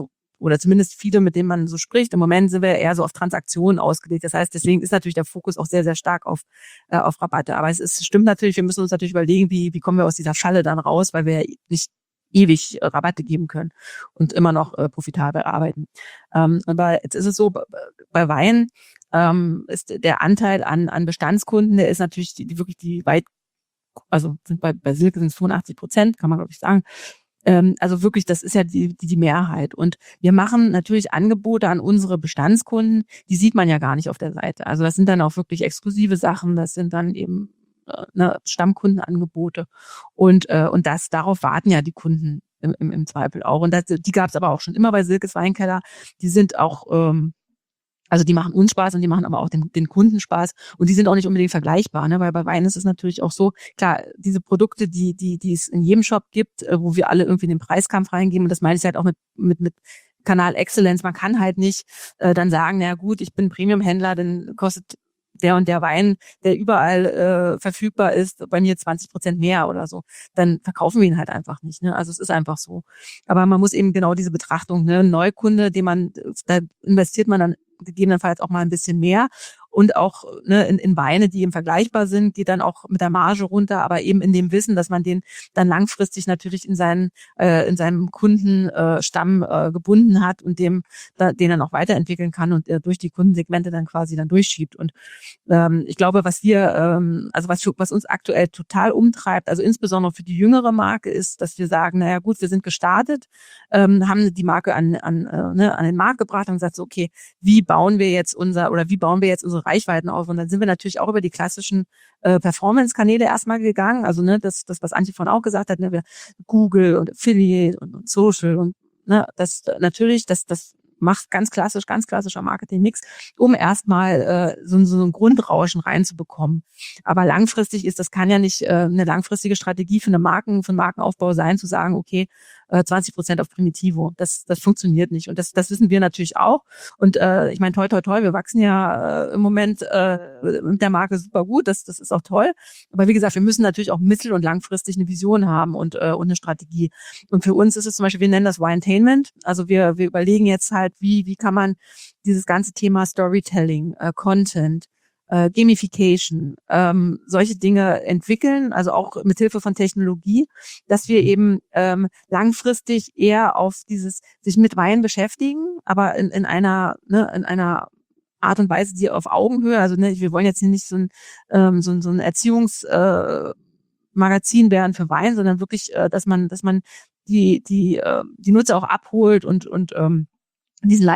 C: oder zumindest viele, mit denen man so spricht. Im Moment sind wir eher so auf Transaktionen ausgelegt. Das heißt, deswegen ist natürlich der Fokus auch sehr, sehr stark auf, äh, auf Rabatte. Aber es ist, stimmt natürlich, wir müssen uns natürlich überlegen, wie, wie kommen wir aus dieser Falle dann raus, weil wir ja nicht ewig äh, Rabatte geben können und immer noch äh, profitabel arbeiten. Ähm, aber jetzt ist es so, bei Wein ähm, ist der Anteil an, an Bestandskunden, der ist natürlich die, die wirklich die weit, also sind bei, bei Silke sind es fünfundachtzig Prozent, kann man glaube ich sagen. Ähm, also wirklich, das ist ja die, die, die Mehrheit. Und wir machen natürlich Angebote an unsere Bestandskunden, die sieht man ja gar nicht auf der Seite. Also das sind dann auch wirklich exklusive Sachen, das sind dann eben Ne, Stammkundenangebote und äh, und das darauf warten ja die Kunden im, im, im Zweifel auch und das, die gab es aber auch schon immer bei Silkes Weinkeller. Die sind auch ähm, also die machen uns Spaß und die machen aber auch den, den Kunden Spaß und die sind auch nicht unbedingt vergleichbar, ne? Weil bei Wein ist es natürlich auch so, klar, diese Produkte, die die die es in jedem Shop gibt, äh, wo wir alle irgendwie in den Preiskampf reingehen und das meine ich halt auch mit mit mit Kanal Excellence. Man kann halt nicht äh, dann sagen, na gut, ich bin Premium-Händler, dann kostet der und der Wein, der überall äh, verfügbar ist, bei mir zwanzig Prozent mehr oder so, dann verkaufen wir ihn halt einfach nicht. Ne? Also es ist einfach so. Aber man muss eben genau diese Betrachtung, ne? Ein Neukunde, den man, da investiert man dann gegebenenfalls auch mal ein bisschen mehr und auch ne, in, in Weine, die eben vergleichbar sind, geht dann auch mit der Marge runter, aber eben in dem Wissen, dass man den dann langfristig natürlich in seinen äh, in seinem Kundenstamm äh, gebunden hat und dem da, den dann auch weiterentwickeln kann und er durch die Kundensegmente dann quasi dann durchschiebt. Und ähm, ich glaube, was wir ähm, also was was uns aktuell total umtreibt, also insbesondere für die jüngere Marke, ist, dass wir sagen, naja gut, wir sind gestartet, ähm, haben die Marke an an äh, ne, an den Markt gebracht und gesagt so, okay, wie bauen wir jetzt unser oder wie bauen wir jetzt unsere Reichweiten auf? Und dann sind wir natürlich auch über die klassischen äh, Performance-Kanäle erstmal gegangen. Also ne, das, das was Antje von auch gesagt hat, ne, wir Google und Affiliate und, und Social und ne, das natürlich, das das macht ganz klassisch, ganz klassischer Marketing-Mix, um erstmal äh, so, so ein Grundrauschen reinzubekommen. Aber langfristig ist, das kann ja nicht äh, eine langfristige Strategie für eine Marken, für einen Markenaufbau sein, zu sagen, okay, äh, zwanzig Prozent auf Primitivo. Das, das funktioniert nicht. Und das, das wissen wir natürlich auch. Und äh, ich meine, toi, toi, toi, wir wachsen ja äh, im Moment äh, mit der Marke super gut. Das, das ist auch toll. Aber wie gesagt, wir müssen natürlich auch mittel- und langfristig eine Vision haben und, äh, und eine Strategie. Und für uns ist es zum Beispiel, wir nennen das Winetainment. Also wir, wir überlegen jetzt halt, wie, wie kann man dieses ganze Thema Storytelling, äh, Content, äh, Gamification, ähm, solche Dinge entwickeln, also auch mit Hilfe von Technologie, dass wir eben ähm, langfristig eher auf dieses sich mit Wein beschäftigen, aber in, in einer ne, in einer Art und Weise, die auf Augenhöhe, also ne, wir wollen jetzt hier nicht so ein ähm, so, so ein Erziehungs äh, Magazin werden für Wein, sondern wirklich, äh, dass man dass man die die äh, die Nutzer auch abholt und und ähm, diesen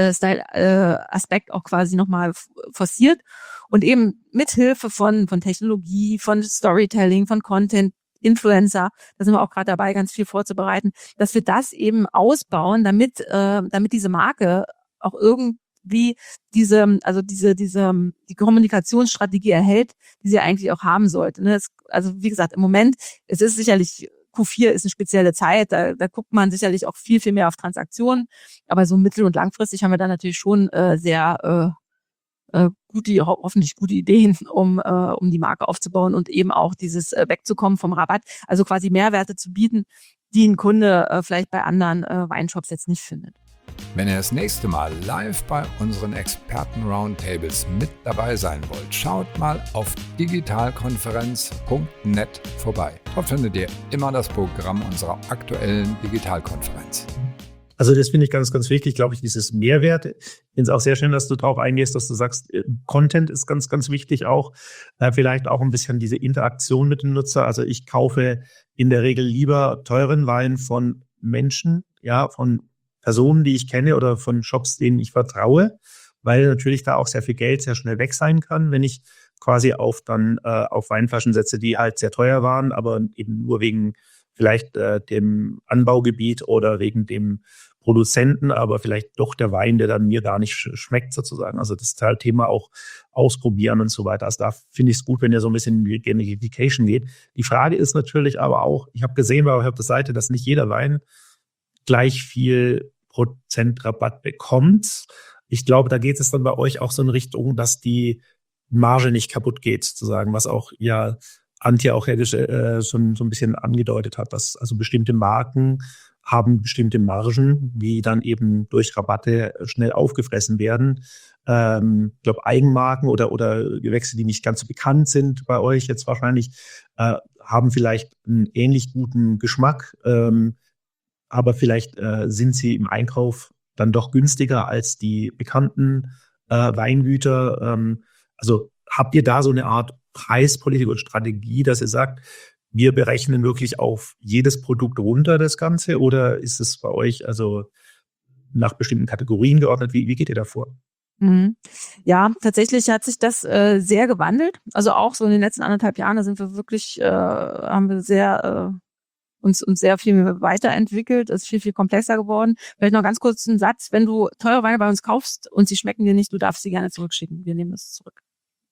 C: Lifestyle-Aspekt auch quasi nochmal forciert und eben mithilfe von von Technologie, von Storytelling, von Content, Influencer, da sind wir auch gerade dabei, ganz viel vorzubereiten, dass wir das eben ausbauen, damit äh, damit diese Marke auch irgendwie diese, also diese diese die Kommunikationsstrategie erhält, die sie eigentlich auch haben sollte. Ne? Es, also wie gesagt, im Moment, es ist sicherlich Q vier ist eine spezielle Zeit, da, da guckt man sicherlich auch viel, viel mehr auf Transaktionen, aber so mittel- und langfristig haben wir da natürlich schon äh, sehr äh, äh, gute, ho- hoffentlich gute Ideen, um äh, um die Marke aufzubauen und eben auch dieses äh, wegzukommen vom Rabatt, also quasi Mehrwerte zu bieten, die ein Kunde äh, vielleicht bei anderen äh, Weinshops jetzt nicht findet.
A: Wenn ihr das nächste Mal live bei unseren Experten-Roundtables mit dabei sein wollt, schaut mal auf digitalkonferenz punkt net vorbei. Dort findet ihr immer das Programm unserer aktuellen Digitalkonferenz.
B: Also das finde ich ganz, ganz wichtig, glaube ich, dieses Mehrwert. Ich finde es auch sehr schön, dass du darauf eingehst, dass du sagst, Content ist ganz, ganz wichtig auch. Äh, vielleicht auch ein bisschen diese Interaktion mit dem Nutzer. Also ich kaufe in der Regel lieber teuren Wein von Menschen, ja, von Personen, die ich kenne oder von Shops, denen ich vertraue, weil natürlich da auch sehr viel Geld sehr schnell weg sein kann, wenn ich quasi auf dann äh, auf Weinflaschen setze, die halt sehr teuer waren, aber eben nur wegen vielleicht äh, dem Anbaugebiet oder wegen dem Produzenten, aber vielleicht doch der Wein, der dann mir gar nicht sch- schmeckt sozusagen. Also das ist halt Thema auch ausprobieren und so weiter. Also da finde ich es gut, wenn ihr so ein bisschen in Gamification geht. Die Frage ist natürlich aber auch, ich habe gesehen bei euch auf der Seite, dass nicht jeder Wein gleich viel Prozent Rabatt bekommt. Ich glaube, da geht es dann bei euch auch so in Richtung, dass die Marge nicht kaputt geht, sozusagen, was auch ja Antje auch äh, schon so ein bisschen angedeutet hat, dass also bestimmte Marken haben bestimmte Margen, die dann eben durch Rabatte schnell aufgefressen werden. Ähm, ich glaube, Eigenmarken oder, oder Gewächse, die nicht ganz so bekannt sind bei euch jetzt wahrscheinlich, äh, haben vielleicht einen ähnlich guten Geschmack, ähm, aber vielleicht äh, sind sie im Einkauf dann doch günstiger als die bekannten äh, Weingüter. Ähm, also habt ihr da so eine Art Preispolitik und Strategie, dass ihr sagt, wir berechnen wirklich auf jedes Produkt runter das Ganze, oder ist es bei euch also nach bestimmten Kategorien geordnet? Wie, wie geht ihr da vor?
C: Mhm. Ja, tatsächlich hat sich das äh, sehr gewandelt. Also auch so in den letzten anderthalb Jahren, da sind wir wirklich, äh, haben wir sehr äh, uns uns sehr viel weiterentwickelt, ist viel, viel komplexer geworden. Vielleicht noch ganz kurz einen Satz: Wenn du teure Weine bei uns kaufst und sie schmecken dir nicht, du darfst sie gerne zurückschicken. Wir nehmen das zurück.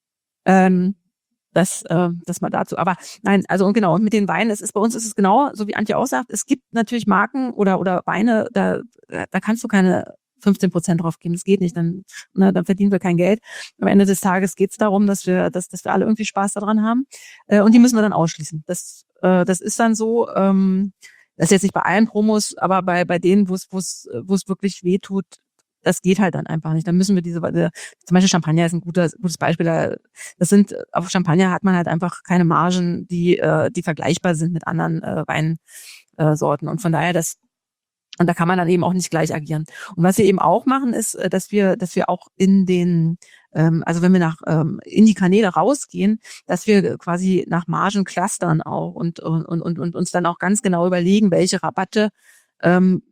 C: Ähm, Das, äh, das mal dazu. Aber nein, also und genau, und mit den Weinen, es ist bei uns ist es genau, so wie Antje auch sagt, es gibt natürlich Marken oder oder Weine, da da kannst du keine fünfzehn Prozent drauf geben. Das geht nicht, dann ne, dann verdienen wir kein Geld. Am Ende des Tages geht es darum, dass wir dass dass wir alle irgendwie Spaß daran haben, äh, und die müssen wir dann ausschließen. Das äh, das ist dann so. Ähm, das ist jetzt nicht bei allen Promos, aber bei bei denen, wo es wo es wo es wirklich weh tut. Das geht halt dann einfach nicht. Dann müssen wir diese, zum Beispiel Champagner ist ein gutes, gutes Beispiel. Das sind, auf Champagner hat man halt einfach keine Margen, die, äh, die vergleichbar sind mit anderen äh, Weinsorten. Und von daher, das, und da kann man dann eben auch nicht gleich agieren. Und was wir eben auch machen, ist, dass wir, dass wir auch in den, ähm, also wenn wir nach, ähm, in die Kanäle rausgehen, dass wir quasi nach Margen clustern auch und, und, und, und uns dann auch ganz genau überlegen, welche Rabatte, ähm,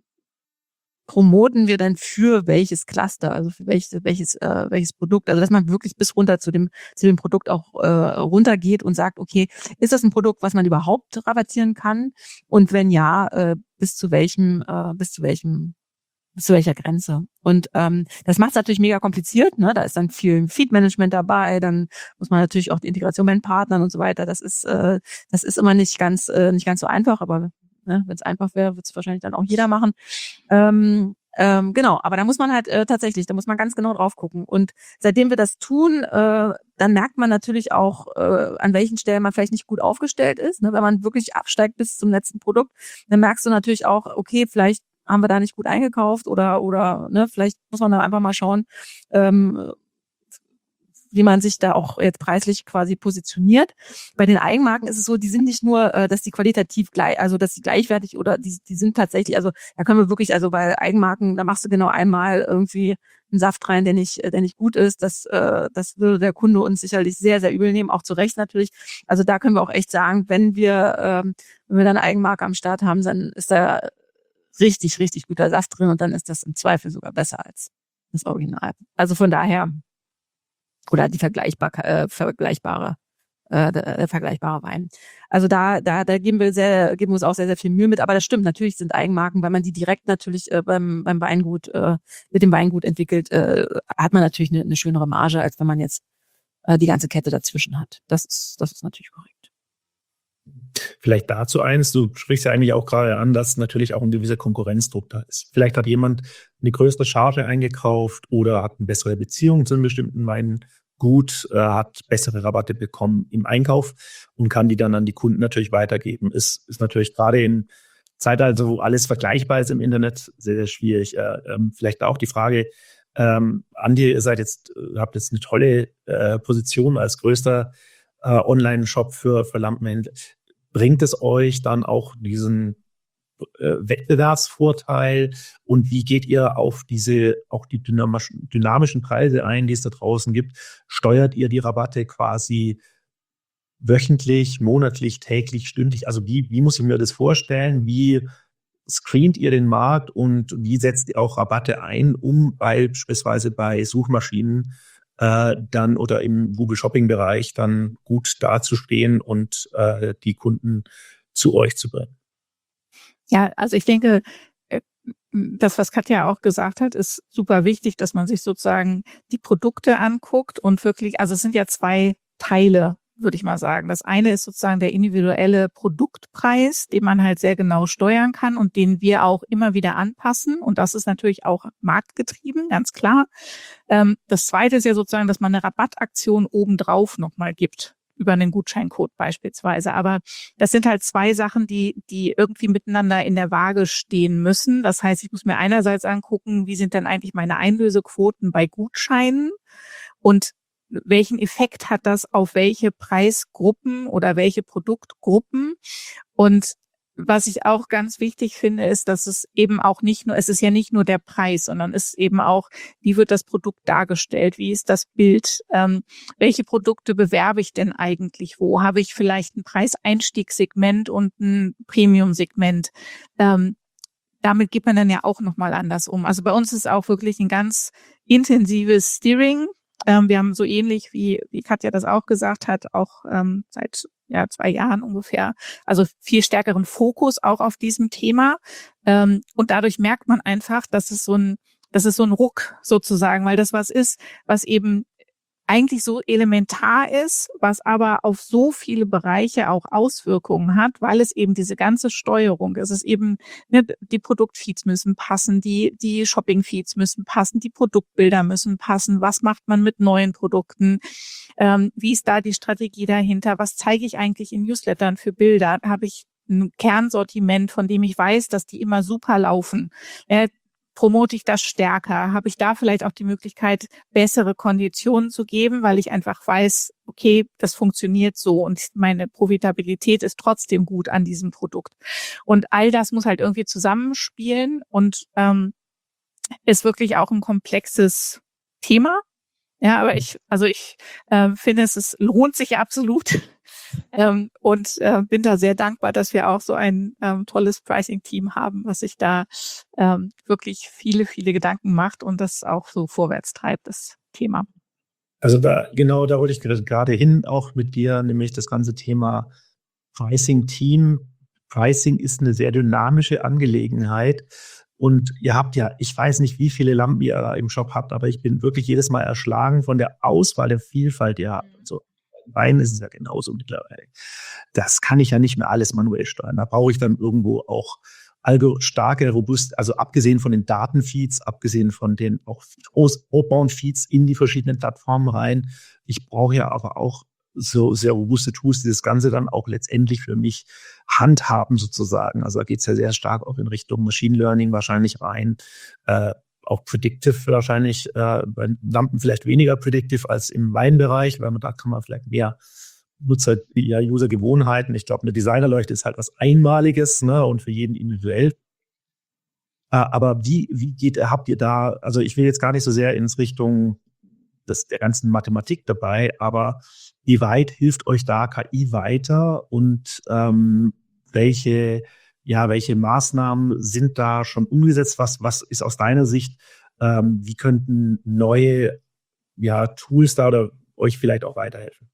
C: promoten wir denn für welches Cluster, also für welches welches äh, welches Produkt, also dass man wirklich bis runter zu dem zu dem Produkt auch äh, runtergeht und sagt, okay, ist das ein Produkt, was man überhaupt rabattieren kann, und wenn ja, äh, bis zu welchem äh, bis zu welchem bis zu welcher Grenze. Und ähm, das macht es natürlich mega kompliziert, ne? Da ist dann viel Feed-Management dabei, dann muss man natürlich auch die Integration mit den Partnern und so weiter. Das ist äh, das ist immer nicht ganz äh, nicht ganz so einfach, aber ne, wenn es einfach wäre, würde es wahrscheinlich dann auch jeder machen. Ähm, ähm, genau, aber da muss man halt äh, tatsächlich, da muss man ganz genau drauf gucken. Und seitdem wir das tun, äh, dann merkt man natürlich auch, äh, an welchen Stellen man vielleicht nicht gut aufgestellt ist. Ne? Wenn man wirklich absteigt bis zum letzten Produkt, dann merkst du natürlich auch, okay, vielleicht haben wir da nicht gut eingekauft oder oder ne, vielleicht muss man da einfach mal schauen, ähm, wie man sich da auch jetzt preislich quasi positioniert. Bei den Eigenmarken ist es so, die sind nicht nur, äh, dass die qualitativ gleich, also dass die gleichwertig oder die, die sind tatsächlich, also da können wir wirklich, also bei Eigenmarken, da machst du genau einmal irgendwie einen Saft rein, der nicht, der nicht gut ist. Das, äh, das würde der Kunde uns sicherlich sehr, sehr übel nehmen, auch zu Recht natürlich. Also da können wir auch echt sagen, wenn wir, ähm, wenn wir dann eine Eigenmarke am Start haben, dann ist da richtig, richtig guter Saft drin und dann ist das im Zweifel sogar besser als das Original. Also von daher, oder die vergleichbar, äh, vergleichbare, äh, der, der vergleichbare Wein. Also da, da, da geben wir sehr, geben wir uns auch sehr, sehr viel Mühe mit. Aber das stimmt, natürlich sind Eigenmarken, weil man die direkt natürlich äh, beim, beim Weingut, äh, mit dem Weingut entwickelt, äh, hat man natürlich eine, eine schönere Marge, als wenn man jetzt äh, die ganze Kette dazwischen hat. Das ist, das ist natürlich korrekt.
B: Vielleicht dazu eins, du sprichst ja eigentlich auch gerade an, dass natürlich auch ein gewisser Konkurrenzdruck da ist. Vielleicht hat jemand eine größere Charge eingekauft oder hat eine bessere Beziehung zu einem bestimmten Weingut, äh, hat bessere Rabatte bekommen im Einkauf und kann die dann an die Kunden natürlich weitergeben. Ist, ist natürlich gerade in Zeitalter, wo alles vergleichbar ist im Internet, sehr, sehr schwierig. Äh, ähm, vielleicht auch die Frage, ähm, Andi, ihr seid jetzt, habt jetzt eine tolle äh, Position als größter äh, Online-Shop für, für Lampenhändler. Bringt es euch dann auch diesen äh, Wettbewerbsvorteil und wie geht ihr auf diese, auch die dynamischen, dynamischen Preise ein, die es da draußen gibt? Steuert ihr die Rabatte quasi wöchentlich, monatlich, täglich, stündlich? Also wie, wie muss ich mir das vorstellen? Wie screent ihr den Markt und wie setzt ihr auch Rabatte ein, um beispielsweise bei Suchmaschinen äh, dann oder im Google-Shopping-Bereich dann gut dazustehen und äh, die Kunden zu euch zu bringen?
D: Ja, also ich denke, das, was Katja auch gesagt hat, ist super wichtig, dass man sich sozusagen die Produkte anguckt und wirklich, also es sind ja zwei Teile, würde ich mal sagen. Das eine ist sozusagen der individuelle Produktpreis, den man halt sehr genau steuern kann und den wir auch immer wieder anpassen. Und das ist natürlich auch marktgetrieben, ganz klar. Das zweite ist ja sozusagen, dass man eine Rabattaktion obendrauf nochmal gibt. über einen Gutscheincode beispielsweise. Aber das sind halt zwei Sachen, die, die irgendwie miteinander in der Waage stehen müssen. Das heißt, ich muss mir einerseits angucken, wie sind denn eigentlich meine Einlösequoten bei Gutscheinen und welchen Effekt hat das auf welche Preisgruppen oder welche Produktgruppen? Und was ich auch ganz wichtig finde, ist, dass es eben auch nicht nur, es ist ja nicht nur der Preis, sondern es ist eben auch, wie wird das Produkt dargestellt? Wie ist das Bild? Ähm, welche Produkte bewerbe ich denn eigentlich? Wo habe ich vielleicht ein Preiseinstiegssegment und ein Premium-Segment? Ähm, damit geht man dann ja auch nochmal anders um. Also bei uns ist auch wirklich ein ganz intensives Steering. Ähm, wir haben so ähnlich, wie, wie Katja das auch gesagt hat, auch ähm, seit ja, zwei Jahren ungefähr, also viel stärkeren Fokus auch auf diesem Thema. Ähm, und dadurch merkt man einfach, dass es so ein, das ist so ein Ruck sozusagen, weil das was ist, was eben eigentlich so elementar ist, was aber auf so viele Bereiche auch Auswirkungen hat, weil es eben diese ganze Steuerung ist. Es ist eben, ne, die Produktfeeds müssen passen, die, die Shoppingfeeds müssen passen, die Produktbilder müssen passen. Was macht man mit neuen Produkten? Ähm, wie ist da die Strategie dahinter? Was zeige ich eigentlich in Newslettern für Bilder? Habe ich ein Kernsortiment, von dem ich weiß, dass die immer super laufen? Äh, promote ich das stärker? Habe ich da vielleicht auch die Möglichkeit, bessere Konditionen zu geben, weil ich einfach weiß, okay, das funktioniert so und meine Profitabilität ist trotzdem gut an diesem Produkt. Und all das muss halt irgendwie zusammenspielen und ähm, ist wirklich auch ein komplexes Thema. Ja, aber ich, also ich äh, finde, es ist, lohnt sich absolut. Ähm, und äh, bin da sehr dankbar, dass wir auch so ein ähm, tolles Pricing-Team haben, was sich da ähm, wirklich viele, viele Gedanken macht und das auch so vorwärts treibt, das Thema.
B: Also da, genau, da wollte ich gerade hin, auch mit dir, nämlich das ganze Thema Pricing-Team. Pricing ist eine sehr dynamische Angelegenheit. Und ihr habt ja, ich weiß nicht, wie viele Lampen ihr im Shop habt, aber ich bin wirklich jedes Mal erschlagen von der Auswahl der Vielfalt, die ihr habt. Also Wein ist es ja genauso mittlerweile. Das kann ich ja nicht mehr alles manuell steuern. Da brauche ich dann irgendwo auch algo starke, robust, also abgesehen von den Datenfeeds, abgesehen von den auch Outbound-Feeds in die verschiedenen Plattformen rein. Ich brauche ja aber auch so sehr robuste Tools, die das Ganze dann auch letztendlich für mich handhaben sozusagen. Also da geht es ja sehr stark auch in Richtung Machine Learning wahrscheinlich rein. Äh, auch Predictive wahrscheinlich, äh, bei Lampen vielleicht weniger Predictive als im Weinbereich, weil man da kann man vielleicht mehr Nutzer, ja, User-Gewohnheiten. Ich glaube, eine Designerleuchte ist halt was Einmaliges, ne, und für jeden individuell. Äh, aber wie, wie geht, habt ihr da, also ich will jetzt gar nicht so sehr ins Richtung des, der ganzen Mathematik dabei, aber wie weit hilft euch da K I weiter und ähm, welche Ja, welche Maßnahmen sind da schon umgesetzt? Was, was ist aus deiner Sicht, ähm, wie könnten neue ja, Tools da oder euch vielleicht auch weiterhelfen?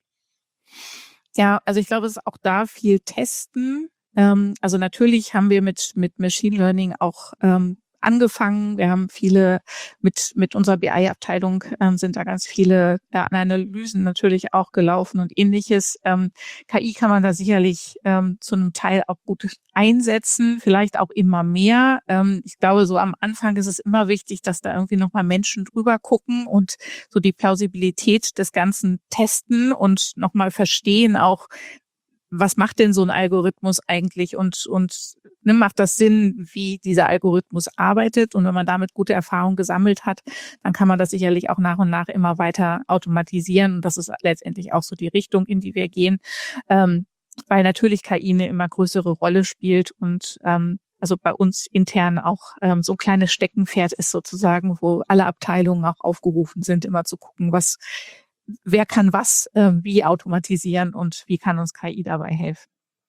D: Ja, also ich glaube, es ist auch da viel testen. Ähm, also natürlich haben wir mit, mit Machine Learning auch ähm, angefangen. Wir haben viele mit mit unserer B I-Abteilung ähm, sind da ganz viele äh, Analysen natürlich auch gelaufen und ähnliches. Ähm, K I kann man da sicherlich ähm, zu einem Teil auch gut einsetzen, vielleicht auch immer mehr. Ähm, ich glaube, so am Anfang ist es immer wichtig, dass da irgendwie nochmal Menschen drüber gucken und so die Plausibilität des Ganzen testen und nochmal verstehen auch, was macht denn so ein Algorithmus eigentlich und und ne, macht das Sinn, wie dieser Algorithmus arbeitet? Und wenn man damit gute Erfahrungen gesammelt hat, dann kann man das sicherlich auch nach und nach immer weiter automatisieren. Und das ist letztendlich auch so die Richtung, in die wir gehen, ähm, weil natürlich K I eine immer größere Rolle spielt und ähm, also bei uns intern auch ähm, so ein kleines Steckenpferd ist sozusagen, wo alle Abteilungen auch aufgerufen sind, immer zu gucken, was wer kann was äh, wie automatisieren und wie kann uns K I dabei helfen?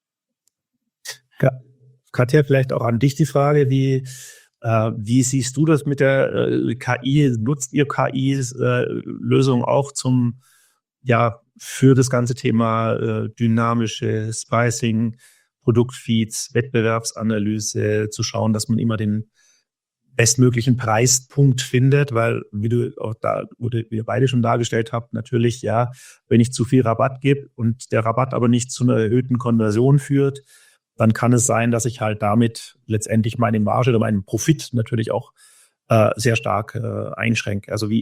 B: Ja. Katja, vielleicht auch an dich die Frage, wie, äh, wie siehst du das mit der äh, K I? Nutzt ihr K I-Lösungen äh, auch zum, ja, für das ganze Thema äh, dynamisches Pricing, Produktfeeds, Wettbewerbsanalyse, zu schauen, dass man immer den bestmöglichen Preispunkt findet, weil, wie du auch da, oder wir beide schon dargestellt habt, natürlich, ja, wenn ich zu viel Rabatt gebe und der Rabatt aber nicht zu einer erhöhten Konversion führt, dann kann es sein, dass ich halt damit letztendlich meine Marge oder meinen Profit natürlich auch äh, sehr stark äh, einschränke. Also wie,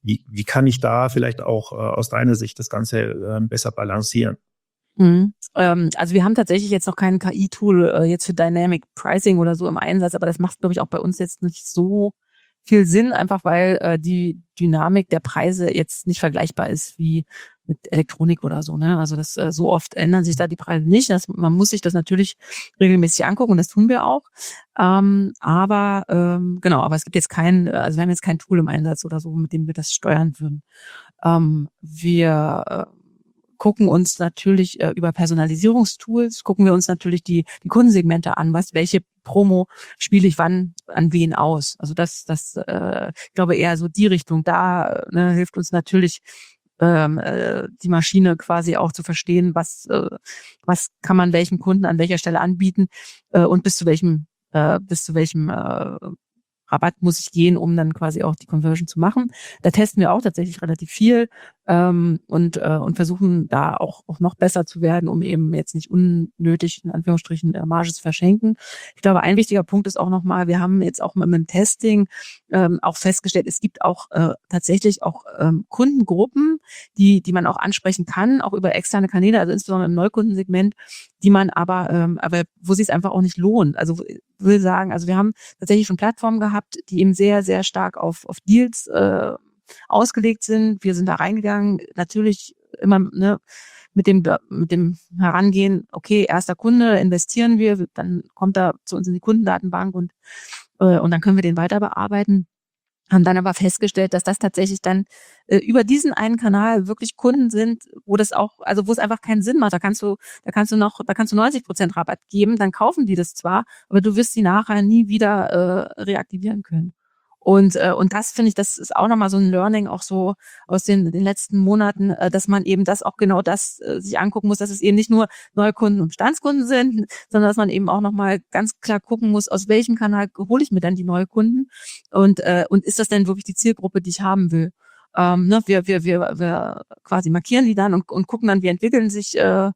B: wie, wie kann ich da vielleicht auch äh, aus deiner Sicht das Ganze äh, besser balancieren?
C: Mhm. Ähm, also wir haben tatsächlich jetzt noch kein K I-Tool äh, jetzt für Dynamic Pricing oder so im Einsatz, aber das macht, glaube ich, auch bei uns jetzt nicht so viel Sinn, einfach weil äh, die Dynamik der Preise jetzt nicht vergleichbar ist wie mit Elektronik oder so. Ne? Also das äh, so oft ändern sich da die Preise nicht. Das, man muss sich das natürlich regelmäßig angucken und das tun wir auch. Ähm, aber ähm, genau, aber es gibt jetzt kein, also wir haben jetzt kein Tool im Einsatz oder so, mit dem wir das steuern würden. Ähm, wir äh, gucken uns natürlich äh, über Personalisierungstools, gucken wir uns natürlich die die Kundensegmente an, was welche Promo spiele ich wann an wen aus. Also das das äh, ich glaube eher so die Richtung. Da ne, hilft uns natürlich ähm, äh, die Maschine quasi auch zu verstehen, was äh, was kann man welchem Kunden an welcher Stelle anbieten äh, und bis zu welchem äh, bis zu welchem äh, Rabatt muss ich gehen, um dann quasi auch die Conversion zu machen. Da testen wir auch tatsächlich relativ viel ähm, und äh, und versuchen da auch auch noch besser zu werden, um eben jetzt nicht unnötig in Anführungsstrichen äh, Marge zu verschenken. Ich glaube, ein wichtiger Punkt ist auch nochmal, wir haben jetzt auch mit dem Testing ähm, auch festgestellt, es gibt auch äh, tatsächlich auch ähm, Kundengruppen, die die man auch ansprechen kann, auch über externe Kanäle, also insbesondere im Neukundensegment, die man aber ähm, aber wo sich es einfach auch nicht lohnt. Also will sagen, also wir haben tatsächlich schon Plattformen gehabt, die eben sehr, sehr stark auf, auf Deals äh, ausgelegt sind. Wir sind da reingegangen, natürlich immer ne, mit dem mit dem Herangehen, okay, erster Kunde, investieren wir, dann kommt er zu uns in die Kundendatenbank und äh, und dann können wir den weiter bearbeiten. Haben dann aber festgestellt, dass das tatsächlich dann äh, über diesen einen Kanal wirklich Kunden sind, wo das auch, also wo es einfach keinen Sinn macht. Da kannst du, da kannst du noch, da kannst du neunzig Prozent Rabatt geben, dann kaufen die das zwar, aber du wirst sie nachher nie wieder äh, reaktivieren können. Und äh, und das finde ich, das ist auch nochmal so ein Learning auch so aus den, den letzten Monaten, äh, dass man eben das auch genau das äh, sich angucken muss, dass es eben nicht nur Neukunden und Bestandskunden sind, sondern dass man eben auch nochmal ganz klar gucken muss, aus welchem Kanal hole ich mir dann die Neukunden und äh, und ist das denn wirklich die Zielgruppe, die ich haben will? Ähm, ne, wir wir wir wir quasi markieren die dann und und gucken dann, wie entwickeln sich äh,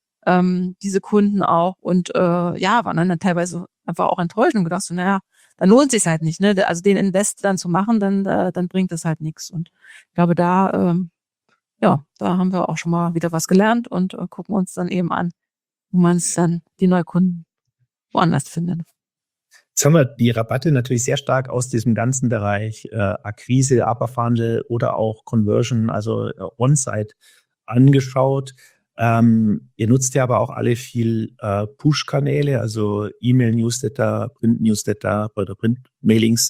C: ähm, diese Kunden auch und äh, ja, waren dann teilweise einfach auch enttäuscht und gedacht so, naja, dann lohnt sich's halt nicht, ne? Also den Invest dann zu machen, dann äh, dann bringt es halt nichts. Und ich glaube, da ähm, ja, da haben wir auch schon mal wieder was gelernt und äh, gucken uns dann eben an, wo man es dann die Neukunden woanders findet.
B: Jetzt haben wir die Rabatte natürlich sehr stark aus diesem ganzen Bereich äh, Akquise, Upper Funnel oder auch Conversion, also äh, On-Site angeschaut. Ähm, ihr nutzt ja aber auch alle viel äh, Push-Kanäle, also E-Mail, Newsletter, Print-Newsletter oder Print-Mailings.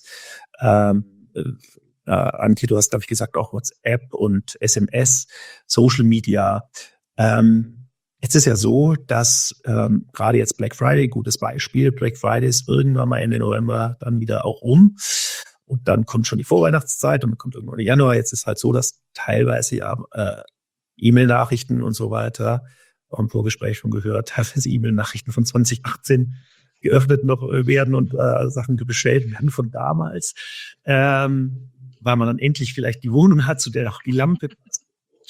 B: Ähm, äh, äh, Antje, du hast, glaube ich, gesagt, auch WhatsApp und S M S, Social Media. Ähm, jetzt ist ja so, dass ähm, gerade jetzt Black Friday, gutes Beispiel, Black Friday ist irgendwann mal Ende November dann wieder auch rum. Und dann kommt schon die Vorweihnachtszeit und dann kommt irgendwann Januar. Jetzt ist halt so, dass teilweise ja äh, E-Mail-Nachrichten und so weiter, auch im Vorgespräch schon gehört, teilweise E-Mail-Nachrichten von zwanzig achtzehn geöffnet noch werden und äh, Sachen bestellt werden von damals, ähm, weil man dann endlich vielleicht die Wohnung hat, zu der auch die Lampe passt.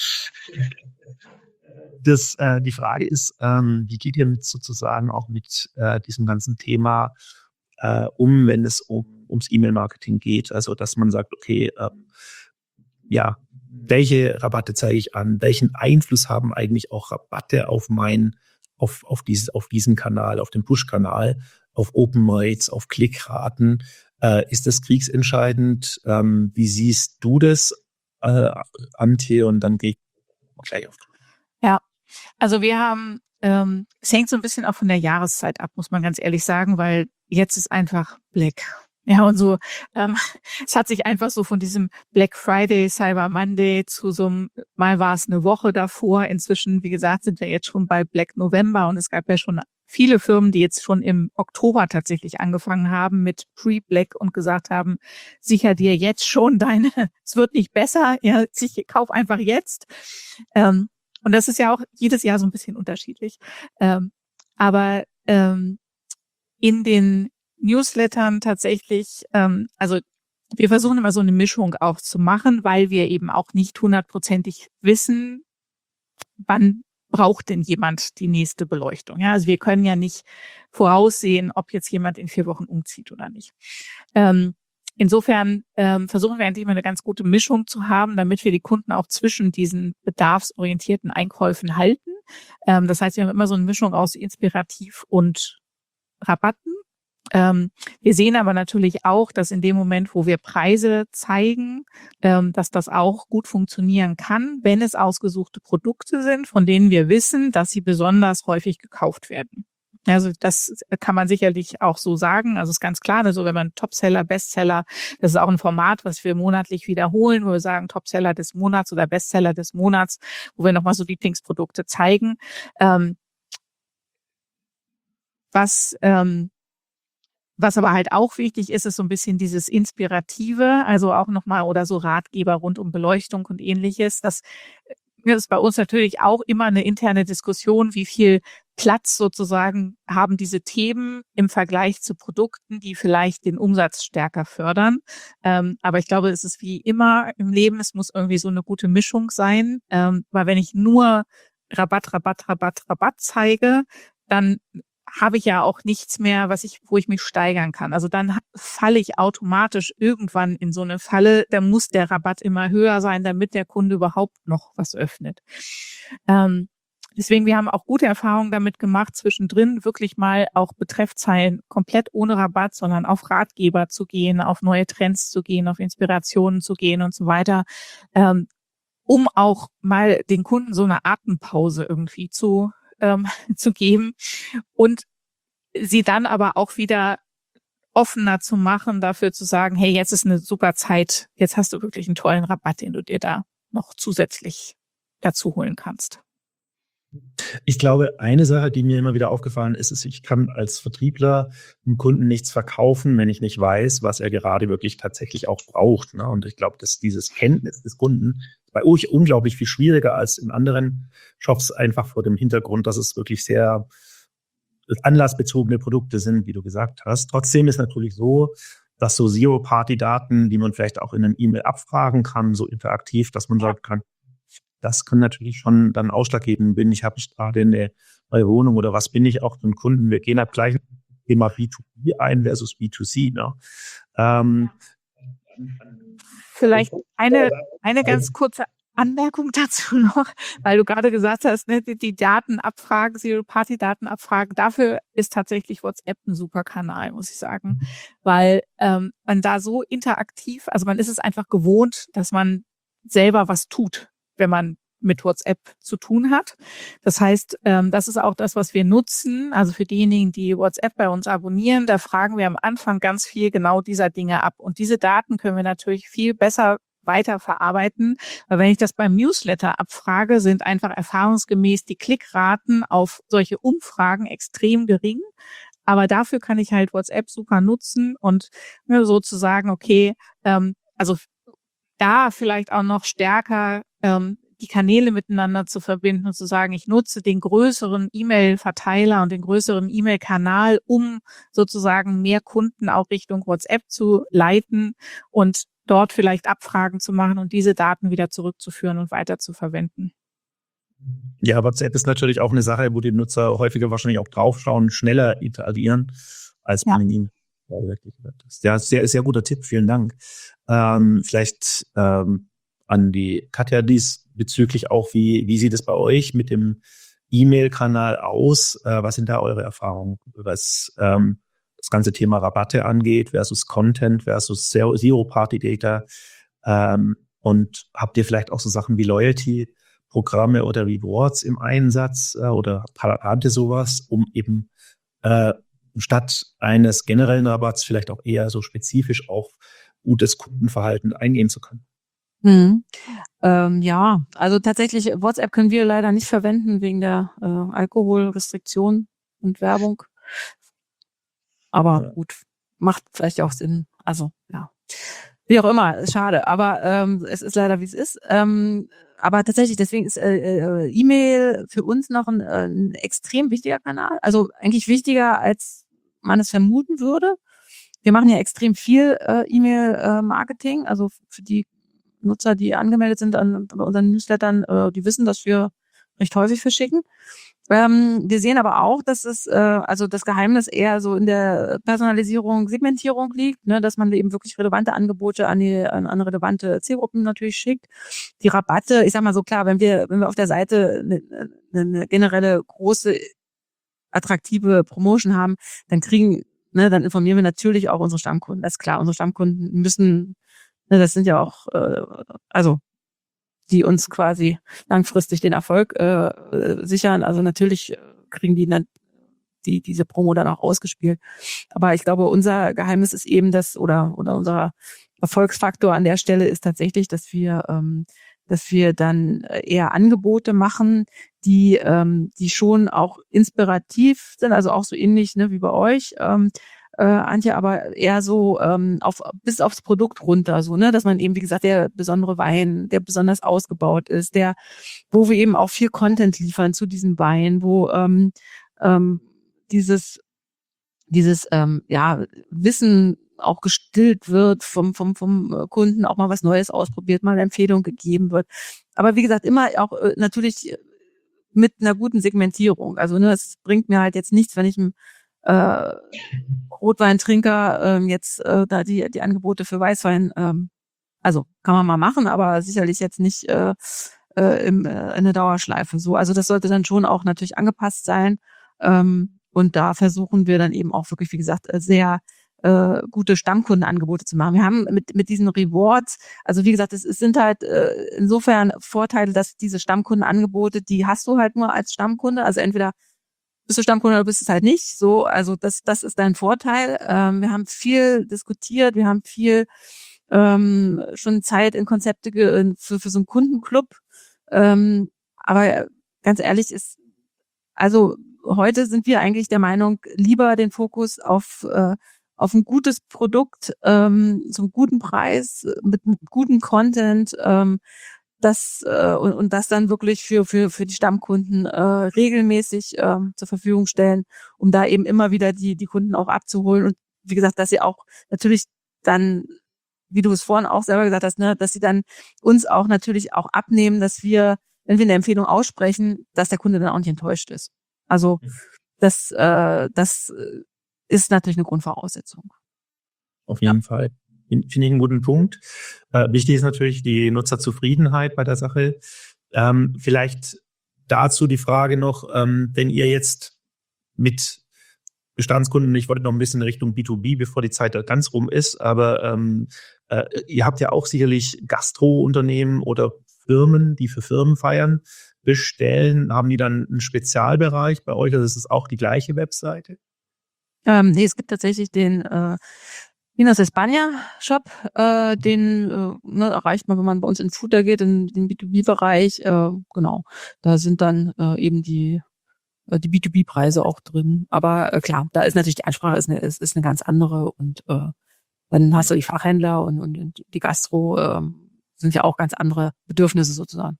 B: Das, äh, die Frage ist, ähm, wie geht ihr mit sozusagen auch mit äh, diesem ganzen Thema äh, um, wenn es um ums E-Mail-Marketing geht? Also, dass man sagt, okay, ähm, ja, welche Rabatte zeige ich an? Welchen Einfluss haben eigentlich auch Rabatte auf mein, auf, auf dieses, auf diesen Kanal, auf den Push-Kanal, auf Open Rates, auf Klickraten? Äh, ist das kriegsentscheidend? Ähm, wie siehst du das, äh, Antje? Und dann gehe ich gleich auf.
D: Ja, also wir haben, ähm, es hängt so ein bisschen auch von der Jahreszeit ab, muss man ganz ehrlich sagen, weil jetzt ist einfach Black. Ja, und so, ähm, es hat sich einfach so von diesem Black Friday, Cyber Monday zu so einem, mal war es eine Woche davor. Inzwischen, wie gesagt, sind wir jetzt schon bei Black November und es gab ja schon viele Firmen, die jetzt schon im Oktober tatsächlich angefangen haben mit Pre-Black und gesagt haben, sicher dir jetzt schon deine, es wird nicht besser, ja, sich, kauf einfach jetzt. Ähm, und das ist ja auch jedes Jahr so ein bisschen unterschiedlich. Ähm, aber ähm, in den Newslettern tatsächlich, ähm, also wir versuchen immer so eine Mischung auch zu machen, weil wir eben auch nicht hundertprozentig wissen, wann braucht denn jemand die nächste Beleuchtung. Ja, also wir können ja nicht voraussehen, ob jetzt jemand in vier Wochen umzieht oder nicht. Ähm, insofern ähm, versuchen wir eigentlich immer eine ganz gute Mischung zu haben, damit wir die Kunden auch zwischen diesen bedarfsorientierten Einkäufen halten. Ähm, das heißt, wir haben immer so eine Mischung aus Inspirativ und Rabatten. Ähm, wir sehen aber natürlich auch, dass in dem Moment, wo wir Preise zeigen, ähm, dass das auch gut funktionieren kann, wenn es ausgesuchte Produkte sind, von denen wir wissen, dass sie besonders häufig gekauft werden. Also das kann man sicherlich auch so sagen. Also es ist ganz klar, also wenn man Topseller, Bestseller, das ist auch ein Format, was wir monatlich wiederholen, wo wir sagen Topseller des Monats oder Bestseller des Monats, wo wir nochmal so Lieblingsprodukte zeigen. Ähm, was ähm, Was aber halt auch wichtig ist, ist so ein bisschen dieses Inspirative, also auch nochmal oder so Ratgeber rund um Beleuchtung und Ähnliches. Das ist bei uns natürlich auch immer eine interne Diskussion, wie viel Platz sozusagen haben diese Themen im Vergleich zu Produkten, die vielleicht den Umsatz stärker fördern. Ähm, aber ich glaube, es ist wie immer im Leben, es muss irgendwie so eine gute Mischung sein, ähm, weil wenn ich nur Rabatt, Rabatt, Rabatt, Rabatt zeige, dann habe ich ja auch nichts mehr, was ich, wo ich mich steigern kann. Also dann falle ich automatisch irgendwann in so eine Falle. Da muss der Rabatt immer höher sein, damit der Kunde überhaupt noch was öffnet. Ähm, deswegen, wir haben auch gute Erfahrungen damit gemacht, zwischendrin wirklich mal auch Betreffzeilen komplett ohne Rabatt, sondern auf Ratgeber zu gehen, auf neue Trends zu gehen, auf Inspirationen zu gehen und so weiter, ähm, um auch mal den Kunden so eine Atempause irgendwie zu Ähm, zu geben und sie dann aber auch wieder offener zu machen, dafür zu sagen, hey, jetzt ist eine super Zeit, jetzt hast du wirklich einen tollen Rabatt, den du dir da noch zusätzlich dazu holen kannst.
B: Ich glaube, eine Sache, die mir immer wieder aufgefallen ist, ist, ich kann als Vertriebler dem Kunden nichts verkaufen, wenn ich nicht weiß, was er gerade wirklich tatsächlich auch braucht. Ne? Und ich glaube, dass dieses Kenntnis des Kunden bei euch unglaublich viel schwieriger als in anderen Shops, einfach vor dem Hintergrund, dass es wirklich sehr anlassbezogene Produkte sind, wie du gesagt hast. Trotzdem ist natürlich so, dass so Zero-Party-Daten, die man vielleicht auch in einem E-Mail abfragen kann, so interaktiv, dass man sagen kann, das kann natürlich schon dann ausschlaggebend bin. Ich habe gerade eine neue Wohnung oder was bin ich auch für einen Kunden. Wir gehen halt gleich Thema B zwei B ein versus B zwei C. Ne? Ähm,
D: Vielleicht eine, eine ganz kurze Anmerkung dazu noch, weil du gerade gesagt hast, ne, die, die Datenabfragen, Zero-Party-Datenabfragen, dafür ist tatsächlich WhatsApp ein super Kanal, muss ich sagen, weil ähm, man da so interaktiv, also man ist es einfach gewohnt, dass man selber was tut, wenn man mit WhatsApp zu tun hat. Das heißt, ähm, das ist auch das, was wir nutzen. Also für diejenigen, die WhatsApp bei uns abonnieren, da fragen wir am Anfang ganz viel genau dieser Dinge ab. Und diese Daten können wir natürlich viel besser weiterverarbeiten, weil wenn ich das beim Newsletter abfrage, sind einfach erfahrungsgemäß die Klickraten auf solche Umfragen extrem gering. Aber dafür kann ich halt WhatsApp super nutzen und ne, sozusagen, okay, ähm, also da vielleicht auch noch stärker ähm, die Kanäle miteinander zu verbinden und zu sagen, ich nutze den größeren E-Mail-Verteiler und den größeren E-Mail-Kanal, um sozusagen mehr Kunden auch Richtung WhatsApp zu leiten und dort vielleicht Abfragen zu machen und diese Daten wieder zurückzuführen und weiter zu verwenden.
B: Ja, WhatsApp ist natürlich auch eine Sache, wo die Nutzer häufiger wahrscheinlich auch draufschauen, schneller interagieren als
D: Ja.
B: bei ihnen. Ja, sehr, sehr guter Tipp, vielen Dank. Ähm, vielleicht ähm, an die Katja diesbezüglich auch, wie, wie sieht es bei euch mit dem E-Mail-Kanal aus? Äh, was sind da eure Erfahrungen, was ähm, das ganze Thema Rabatte angeht versus Content versus Zero-Party-Data? Ähm, und habt ihr vielleicht auch so Sachen wie Loyalty-Programme oder Rewards im Einsatz äh, oder habt ihr sowas, um eben äh, statt eines generellen Rabatts vielleicht auch eher so spezifisch auf gutes Kundenverhalten eingehen zu können?
C: Hm. Ähm, ja, also tatsächlich, WhatsApp können wir leider nicht verwenden wegen der äh, Alkoholrestriktion und Werbung. Aber
B: Ja.
C: gut, macht vielleicht auch Sinn. Also, ja. Wie auch immer, ist schade. Aber ähm, es ist leider, wie es ist. Ähm, aber tatsächlich, deswegen ist äh, äh, E-Mail für uns noch ein, äh, ein extrem wichtiger Kanal. Also eigentlich wichtiger, als man es vermuten würde. Wir machen ja extrem viel äh, E-Mail-Marketing. Also für die Nutzer, die angemeldet sind an bei unseren Newslettern, äh, die wissen, dass wir recht häufig verschicken. Ähm, wir sehen aber auch, dass es, äh, also das Geheimnis eher so in der Personalisierung, Segmentierung liegt, ne, dass man eben wirklich relevante Angebote an die, an, an relevante Zielgruppen natürlich schickt. Die Rabatte, ich sag mal so klar, wenn wir, wenn wir auf der Seite eine, eine generelle große, attraktive Promotion haben, dann kriegen, ne, dann informieren wir natürlich auch unsere Stammkunden. Das ist klar, unsere Stammkunden müssen, ne, das sind ja auch, äh, also die uns quasi langfristig den Erfolg äh, sichern. Also natürlich kriegen die dann die diese Promo dann auch ausgespielt. Aber ich glaube, unser Geheimnis ist eben das, oder oder unser Erfolgsfaktor an der Stelle ist tatsächlich, dass wir ähm, dass wir dann eher Angebote machen, die ähm, die schon auch inspirativ sind, also auch so ähnlich, ne, wie bei euch. Ähm, Äh, Antje, aber eher so ähm, auf bis aufs Produkt runter, so, ne, dass man eben, wie gesagt, der besondere Wein, der besonders ausgebaut ist, der, wo wir eben auch viel Content liefern zu diesem Wein, wo ähm, ähm, dieses dieses ähm, ja Wissen auch gestillt wird vom vom vom Kunden, auch mal was Neues ausprobiert, mal eine Empfehlung gegeben wird. Aber wie gesagt, immer auch äh, natürlich mit einer guten Segmentierung. Also ne, es bringt mir halt jetzt nichts, wenn ich einem äh, Rotweintrinker ähm, jetzt äh, da die die Angebote für Weißwein, ähm, also kann man mal machen, aber sicherlich jetzt nicht äh, äh, im, äh, in der Dauerschleife so. Also das sollte dann schon auch natürlich angepasst sein, ähm, und da versuchen wir dann eben auch wirklich, wie gesagt, äh, sehr äh, gute Stammkundenangebote zu machen. Wir haben mit mit diesen Rewards, also wie gesagt, es, es sind halt äh, insofern Vorteile, dass diese Stammkundenangebote, die hast du halt nur als Stammkunde, also entweder bist du Stammkunde oder bist es halt nicht. So, also das, das ist dein Vorteil. Ähm, wir haben viel diskutiert, wir haben viel ähm, schon Zeit in Konzepte ge für, für so einen Kundenclub. Ähm, aber ganz ehrlich ist, also heute sind wir eigentlich der Meinung, lieber den Fokus auf äh, auf ein gutes Produkt, ähm, zum guten Preis, mit, mit gutem Content, ähm, das äh, und, und das dann wirklich für für für die Stammkunden äh, regelmäßig äh, zur Verfügung stellen, um da eben immer wieder die die Kunden auch abzuholen und wie gesagt, dass sie auch natürlich dann, wie du es vorhin auch selber gesagt hast, ne, dass sie dann uns auch natürlich auch abnehmen, dass wir, wenn wir eine Empfehlung aussprechen, dass der Kunde dann auch nicht enttäuscht ist. Also das äh, das ist natürlich eine Grundvoraussetzung.
B: Auf jeden ja. Fall. Finde ich einen guten Punkt. Äh, wichtig ist natürlich die Nutzerzufriedenheit bei der Sache. Ähm, vielleicht dazu die Frage noch, ähm, wenn ihr jetzt mit Bestandskunden, ich wollte noch ein bisschen in Richtung B zwei B, bevor die Zeit da ganz rum ist, aber ähm, äh, ihr habt ja auch sicherlich Gastro-Unternehmen oder Firmen, die für Firmen feiern, bestellen. Haben die dann einen Spezialbereich bei euch? Also ist es auch die gleiche Webseite?
C: Ähm, nee, es gibt tatsächlich den äh, Vinos España Shop, äh, den äh, ne, erreicht man, wenn man bei uns in Footer geht, in den B zwei B-Bereich. Äh, genau, da sind dann äh, eben die äh, die B zwei B-Preise auch drin. Aber äh, klar, da ist natürlich die Ansprache ist eine, ist, ist eine ganz andere und äh, dann hast du die Fachhändler und, und die Gastro äh, sind ja auch ganz andere Bedürfnisse sozusagen.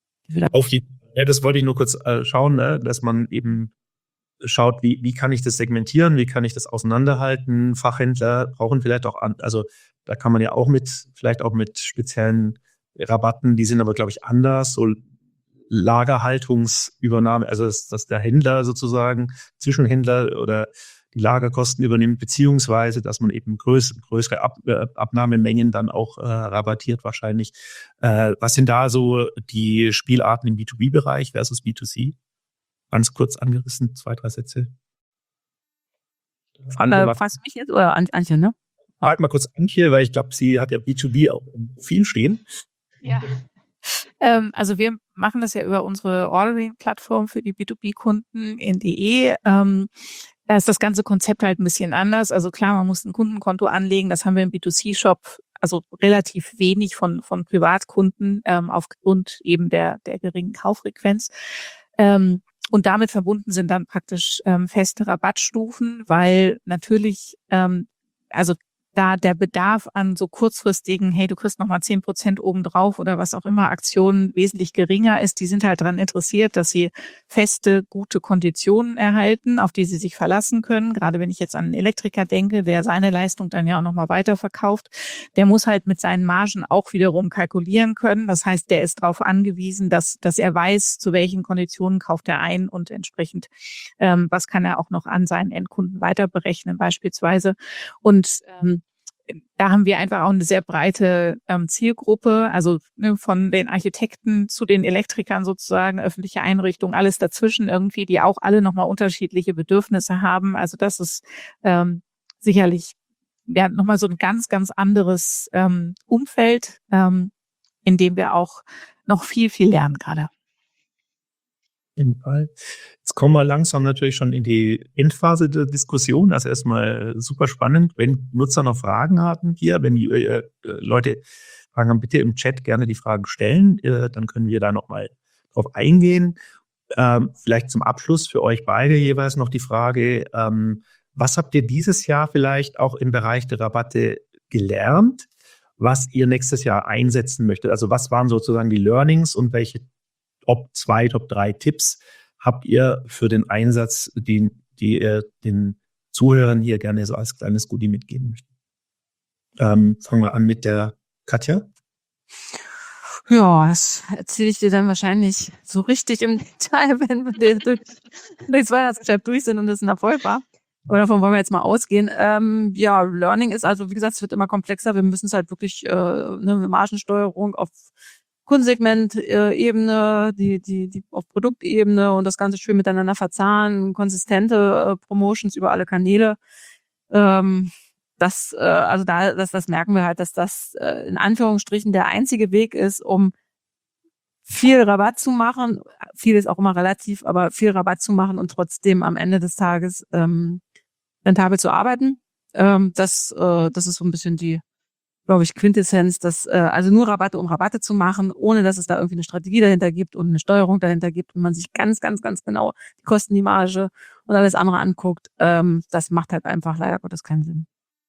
B: Auf die, ja, das wollte ich nur kurz äh, schauen, ne, dass man eben schaut, wie, wie kann ich das segmentieren, wie kann ich das auseinanderhalten. Fachhändler brauchen vielleicht auch, an, also da kann man ja auch mit, vielleicht auch mit speziellen Rabatten, die sind aber, glaube ich, anders, so Lagerhaltungsübernahme, also dass, dass der Händler sozusagen, Zwischenhändler oder die Lagerkosten übernimmt, beziehungsweise, dass man eben größ, größere Ab, äh, Abnahmemengen dann auch äh, rabattiert wahrscheinlich. Äh, was sind da so die Spielarten im B zwei B-Bereich versus B zwei C? Ganz kurz angerissen, zwei, drei Sätze.
C: Äh, fragst du mich jetzt oder Antje, ne?
B: Frag mal kurz Antje, weil ich glaube, sie hat ja B zwei B auch viel stehen.
D: Ja. Ähm, also wir machen das ja über unsere Ordering-Plattform für die B zwei B-Kunden in D E. Ähm, da ist das ganze Konzept halt ein bisschen anders. Also klar, man muss ein Kundenkonto anlegen. Das haben wir im B zwei C-Shop, also relativ wenig von von Privatkunden ähm, aufgrund eben der der geringen Kauffrequenz. Ähm, Und damit verbunden sind dann praktisch ähm, feste Rabattstufen, weil natürlich, ähm, also da der Bedarf an so kurzfristigen, hey, du kriegst nochmal zehn Prozent obendrauf oder was auch immer, Aktionen wesentlich geringer ist. Die sind halt daran interessiert, dass sie feste, gute Konditionen erhalten, auf die sie sich verlassen können. Gerade wenn ich jetzt an einen Elektriker denke, der seine Leistung dann ja auch nochmal weiterverkauft, der muss halt mit seinen Margen auch wiederum kalkulieren können. Das heißt, der ist darauf angewiesen, dass, dass er weiß, zu welchen Konditionen kauft er ein und entsprechend, ähm, was kann er auch noch an seinen Endkunden weiter berechnen beispielsweise. Und ähm, da haben wir einfach auch eine sehr breite ähm, Zielgruppe, also ne, von den Architekten zu den Elektrikern sozusagen, öffentliche Einrichtungen, alles dazwischen irgendwie, die auch alle nochmal unterschiedliche Bedürfnisse haben. Also das ist ähm, sicherlich ja nochmal so ein ganz, ganz anderes ähm, Umfeld, ähm, in dem wir auch noch viel, viel lernen gerade.
B: jeden Fall. Jetzt kommen wir langsam natürlich schon in die Endphase der Diskussion. Also erstmal super spannend. Wenn Nutzer noch Fragen haben hier, wenn die äh, Leute Fragen haben, bitte im Chat gerne die Fragen stellen. Äh, dann können wir da nochmal drauf eingehen. Ähm, vielleicht zum Abschluss für euch beide jeweils noch die Frage, ähm, was habt ihr dieses Jahr vielleicht auch im Bereich der Rabatte gelernt, was ihr nächstes Jahr einsetzen möchtet? Also was waren sozusagen die Learnings und welche Top zwei, Top drei Tipps habt ihr für den Einsatz, die, die ihr den Zuhörern hier gerne so als kleines Goodie mitgeben möchtet? Ähm, fangen wir an mit der Katja.
C: Ja, das erzähle ich dir dann wahrscheinlich so richtig im Detail, wenn wir durch, durchs Weihnachtsgeschäft durch sind und es ein Erfolg war. Aber davon wollen wir jetzt mal ausgehen. Ähm, ja, Learning ist also, wie gesagt, es wird immer komplexer. Wir müssen es halt wirklich äh, eine Margensteuerung auf Kundensegment-Ebene, die, die, die auf Produktebene und das Ganze schön miteinander verzahnen, konsistente äh, Promotions über alle Kanäle. Ähm, das, äh, also da, das, das merken wir halt, dass das äh, in Anführungsstrichen der einzige Weg ist, um viel Rabatt zu machen. Viel ist auch immer relativ, aber viel Rabatt zu machen und trotzdem am Ende des Tages ähm, rentabel zu arbeiten. Ähm, das, äh, das ist so ein bisschen die, glaube ich, Quintessenz, dass äh, also nur Rabatte, um Rabatte zu machen, ohne dass es da irgendwie eine Strategie dahinter gibt und eine Steuerung dahinter gibt und man sich ganz, ganz, ganz genau die Kosten, die Marge und alles andere anguckt, ähm, das macht halt einfach leider Gottes keinen Sinn.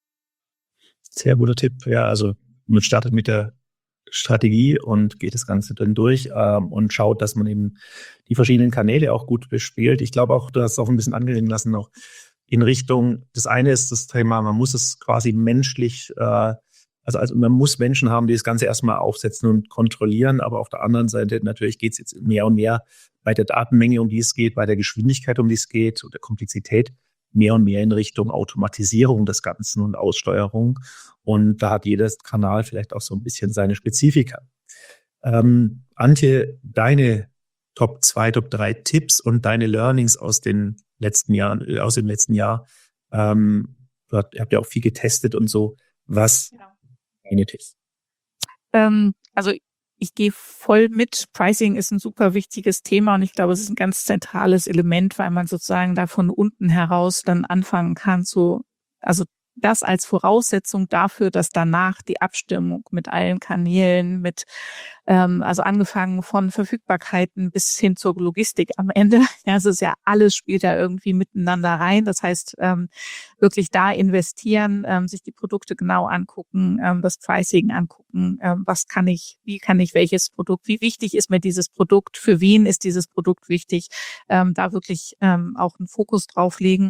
B: Sehr guter Tipp. Ja, also man startet mit der Strategie und geht das Ganze dann durch ähm, und schaut, dass man eben die verschiedenen Kanäle auch gut bespielt. Ich glaube auch, du hast auch ein bisschen angeregen lassen noch in Richtung, das eine ist das Thema, man muss es quasi menschlich äh, Also, also man muss Menschen haben, die das Ganze erstmal aufsetzen und kontrollieren, aber auf der anderen Seite natürlich geht es jetzt mehr und mehr bei der Datenmenge, um die es geht, bei der Geschwindigkeit, um die es geht und der Komplexität, mehr und mehr in Richtung Automatisierung des Ganzen und Aussteuerung. Und da hat jeder Kanal vielleicht auch so ein bisschen seine Spezifika. Ähm, Antje, deine Top zwei, Top drei Tipps und deine Learnings aus den letzten Jahren, äh, aus dem letzten Jahr. Ähm, ihr habt ja auch viel getestet und so. Was
D: Genau.
B: Deine Tipps?
D: Ähm, also ich gehe voll mit. Pricing ist ein super wichtiges Thema und ich glaube, es ist ein ganz zentrales Element, weil man sozusagen da von unten heraus dann anfangen kann zu, also das als Voraussetzung dafür, dass danach die Abstimmung mit allen Kanälen, mit ähm, also angefangen von Verfügbarkeiten bis hin zur Logistik am Ende. Ja, es ist ja alles spielt ja irgendwie miteinander rein. Das heißt, ähm, wirklich da investieren, ähm, sich die Produkte genau angucken, ähm, das Pricing angucken, ähm, was kann ich, wie kann ich welches Produkt, wie wichtig ist mir dieses Produkt, für wen ist dieses Produkt wichtig, ähm, da wirklich ähm, auch einen Fokus drauf legen.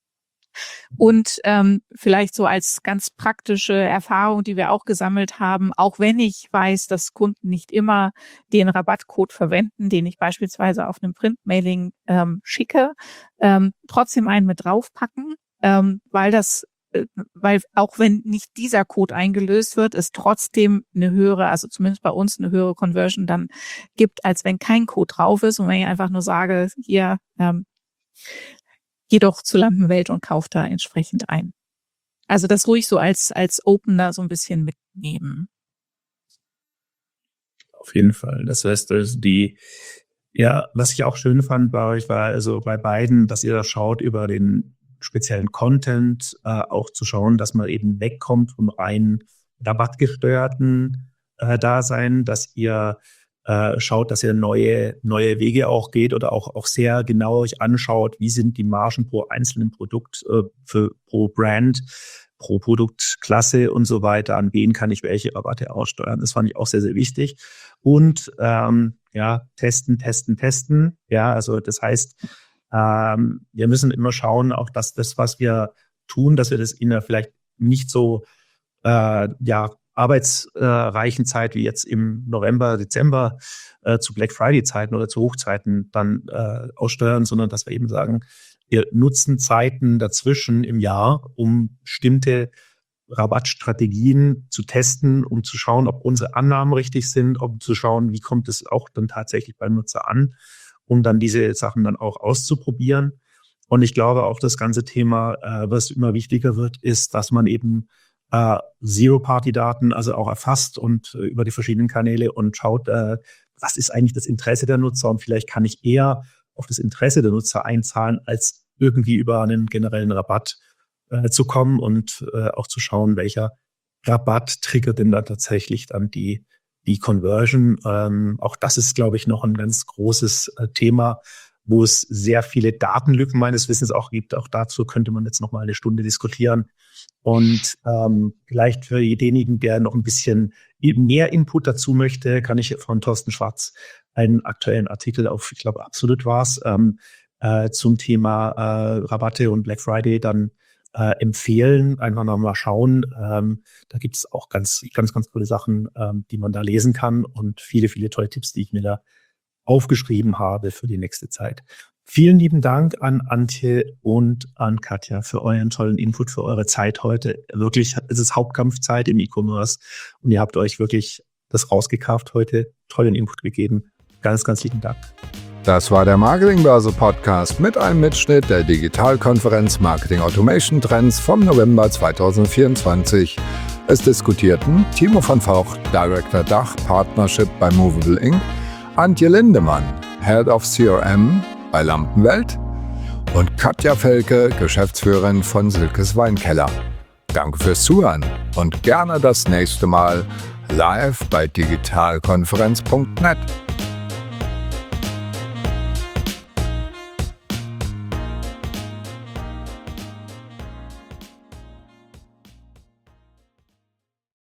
D: Und ähm, vielleicht so als ganz praktische Erfahrung, die wir auch gesammelt haben, auch wenn ich weiß, dass Kunden nicht immer den Rabattcode verwenden, den ich beispielsweise auf einem Printmailing ähm, schicke, ähm, trotzdem einen mit draufpacken, ähm, weil das, äh, weil auch wenn nicht dieser Code eingelöst wird, es trotzdem eine höhere, also zumindest bei uns eine höhere Conversion dann gibt, als wenn kein Code drauf ist und wenn ich einfach nur sage, hier, ähm, geh doch zu Lampenwelt und kauf da entsprechend ein. Also das ruhig so als als Opener so ein bisschen mitnehmen.
B: Auf jeden Fall. Das heißt, also die, ja, was ich auch schön fand bei euch war also bei beiden, dass ihr da schaut über den speziellen Content, äh, auch zu schauen, dass man eben wegkommt vom rein rabattgesteuerten äh, Dasein, dass ihr äh, schaut, dass ihr neue neue Wege auch geht oder auch auch sehr genau euch anschaut, wie sind die Margen pro einzelnen Produkt äh, für pro Brand, pro Produktklasse und so weiter, an wen kann ich welche Rabatte aussteuern. Das fand ich auch sehr, sehr wichtig. Und ähm, ja, testen, testen, testen. Ja, also das heißt, ähm, wir müssen immer schauen, auch dass das, was wir tun, dass wir das in einer vielleicht nicht so äh, ja, arbeitsreichen Zeit wie jetzt im November, Dezember äh, zu Black Friday-Zeiten oder zu Hochzeiten dann äh, aussteuern, sondern dass wir eben sagen, wir nutzen Zeiten dazwischen im Jahr, um bestimmte Rabattstrategien zu testen, um zu schauen, ob unsere Annahmen richtig sind, um zu schauen, wie kommt es auch dann tatsächlich beim Nutzer an, um dann diese Sachen dann auch auszuprobieren. Und ich glaube auch, das ganze Thema, äh, was immer wichtiger wird, ist, dass man eben äh, Zero-Party-Daten also auch erfasst und äh, über die verschiedenen Kanäle und schaut, äh, was ist eigentlich das Interesse der Nutzer, und vielleicht kann ich eher auf das Interesse der Nutzer einzahlen, als irgendwie über einen generellen Rabatt äh, zu kommen und äh, auch zu schauen, welcher Rabatt triggert denn da tatsächlich dann die die Conversion. Ähm, auch das ist, glaube ich, noch ein ganz großes äh, Thema, wo es sehr viele Datenlücken meines Wissens auch gibt. Auch dazu könnte man jetzt noch mal eine Stunde diskutieren. Und ähm, vielleicht für denjenigen, der noch ein bisschen mehr Input dazu möchte, kann ich von Thorsten Schwarz einen aktuellen Artikel auf, ich glaube, Absolut war's, ähm, äh, zum Thema äh, Rabatte und Black Friday dann äh, empfehlen. Einfach noch mal schauen. Ähm, da gibt es auch ganz, ganz, ganz tolle Sachen, ähm, die man da lesen kann, und viele, viele tolle Tipps, die ich mir da aufgeschrieben habe für die nächste Zeit. Vielen lieben Dank an Antje und an Katja für euren tollen Input, für eure Zeit heute. Wirklich, es ist Hauptkampfzeit im E-Commerce und ihr habt euch wirklich das rausgekauft heute, tollen Input gegeben. Ganz, ganz lieben Dank.
A: Das war der Marketingbörse Podcast mit einem Mitschnitt der Digitalkonferenz Marketing Automation Trends vom November zweitausendvierundzwanzig. Es diskutierten Timo von Vocht, Director Dach Partnership bei Movable Incorporated, Antje Lindemann, Head of C R M bei Lampenwelt, und Katja Felke, Geschäftsführerin von Silkes Weinkeller. Danke fürs Zuhören und gerne das nächste Mal live bei digitalkonferenz punkt net.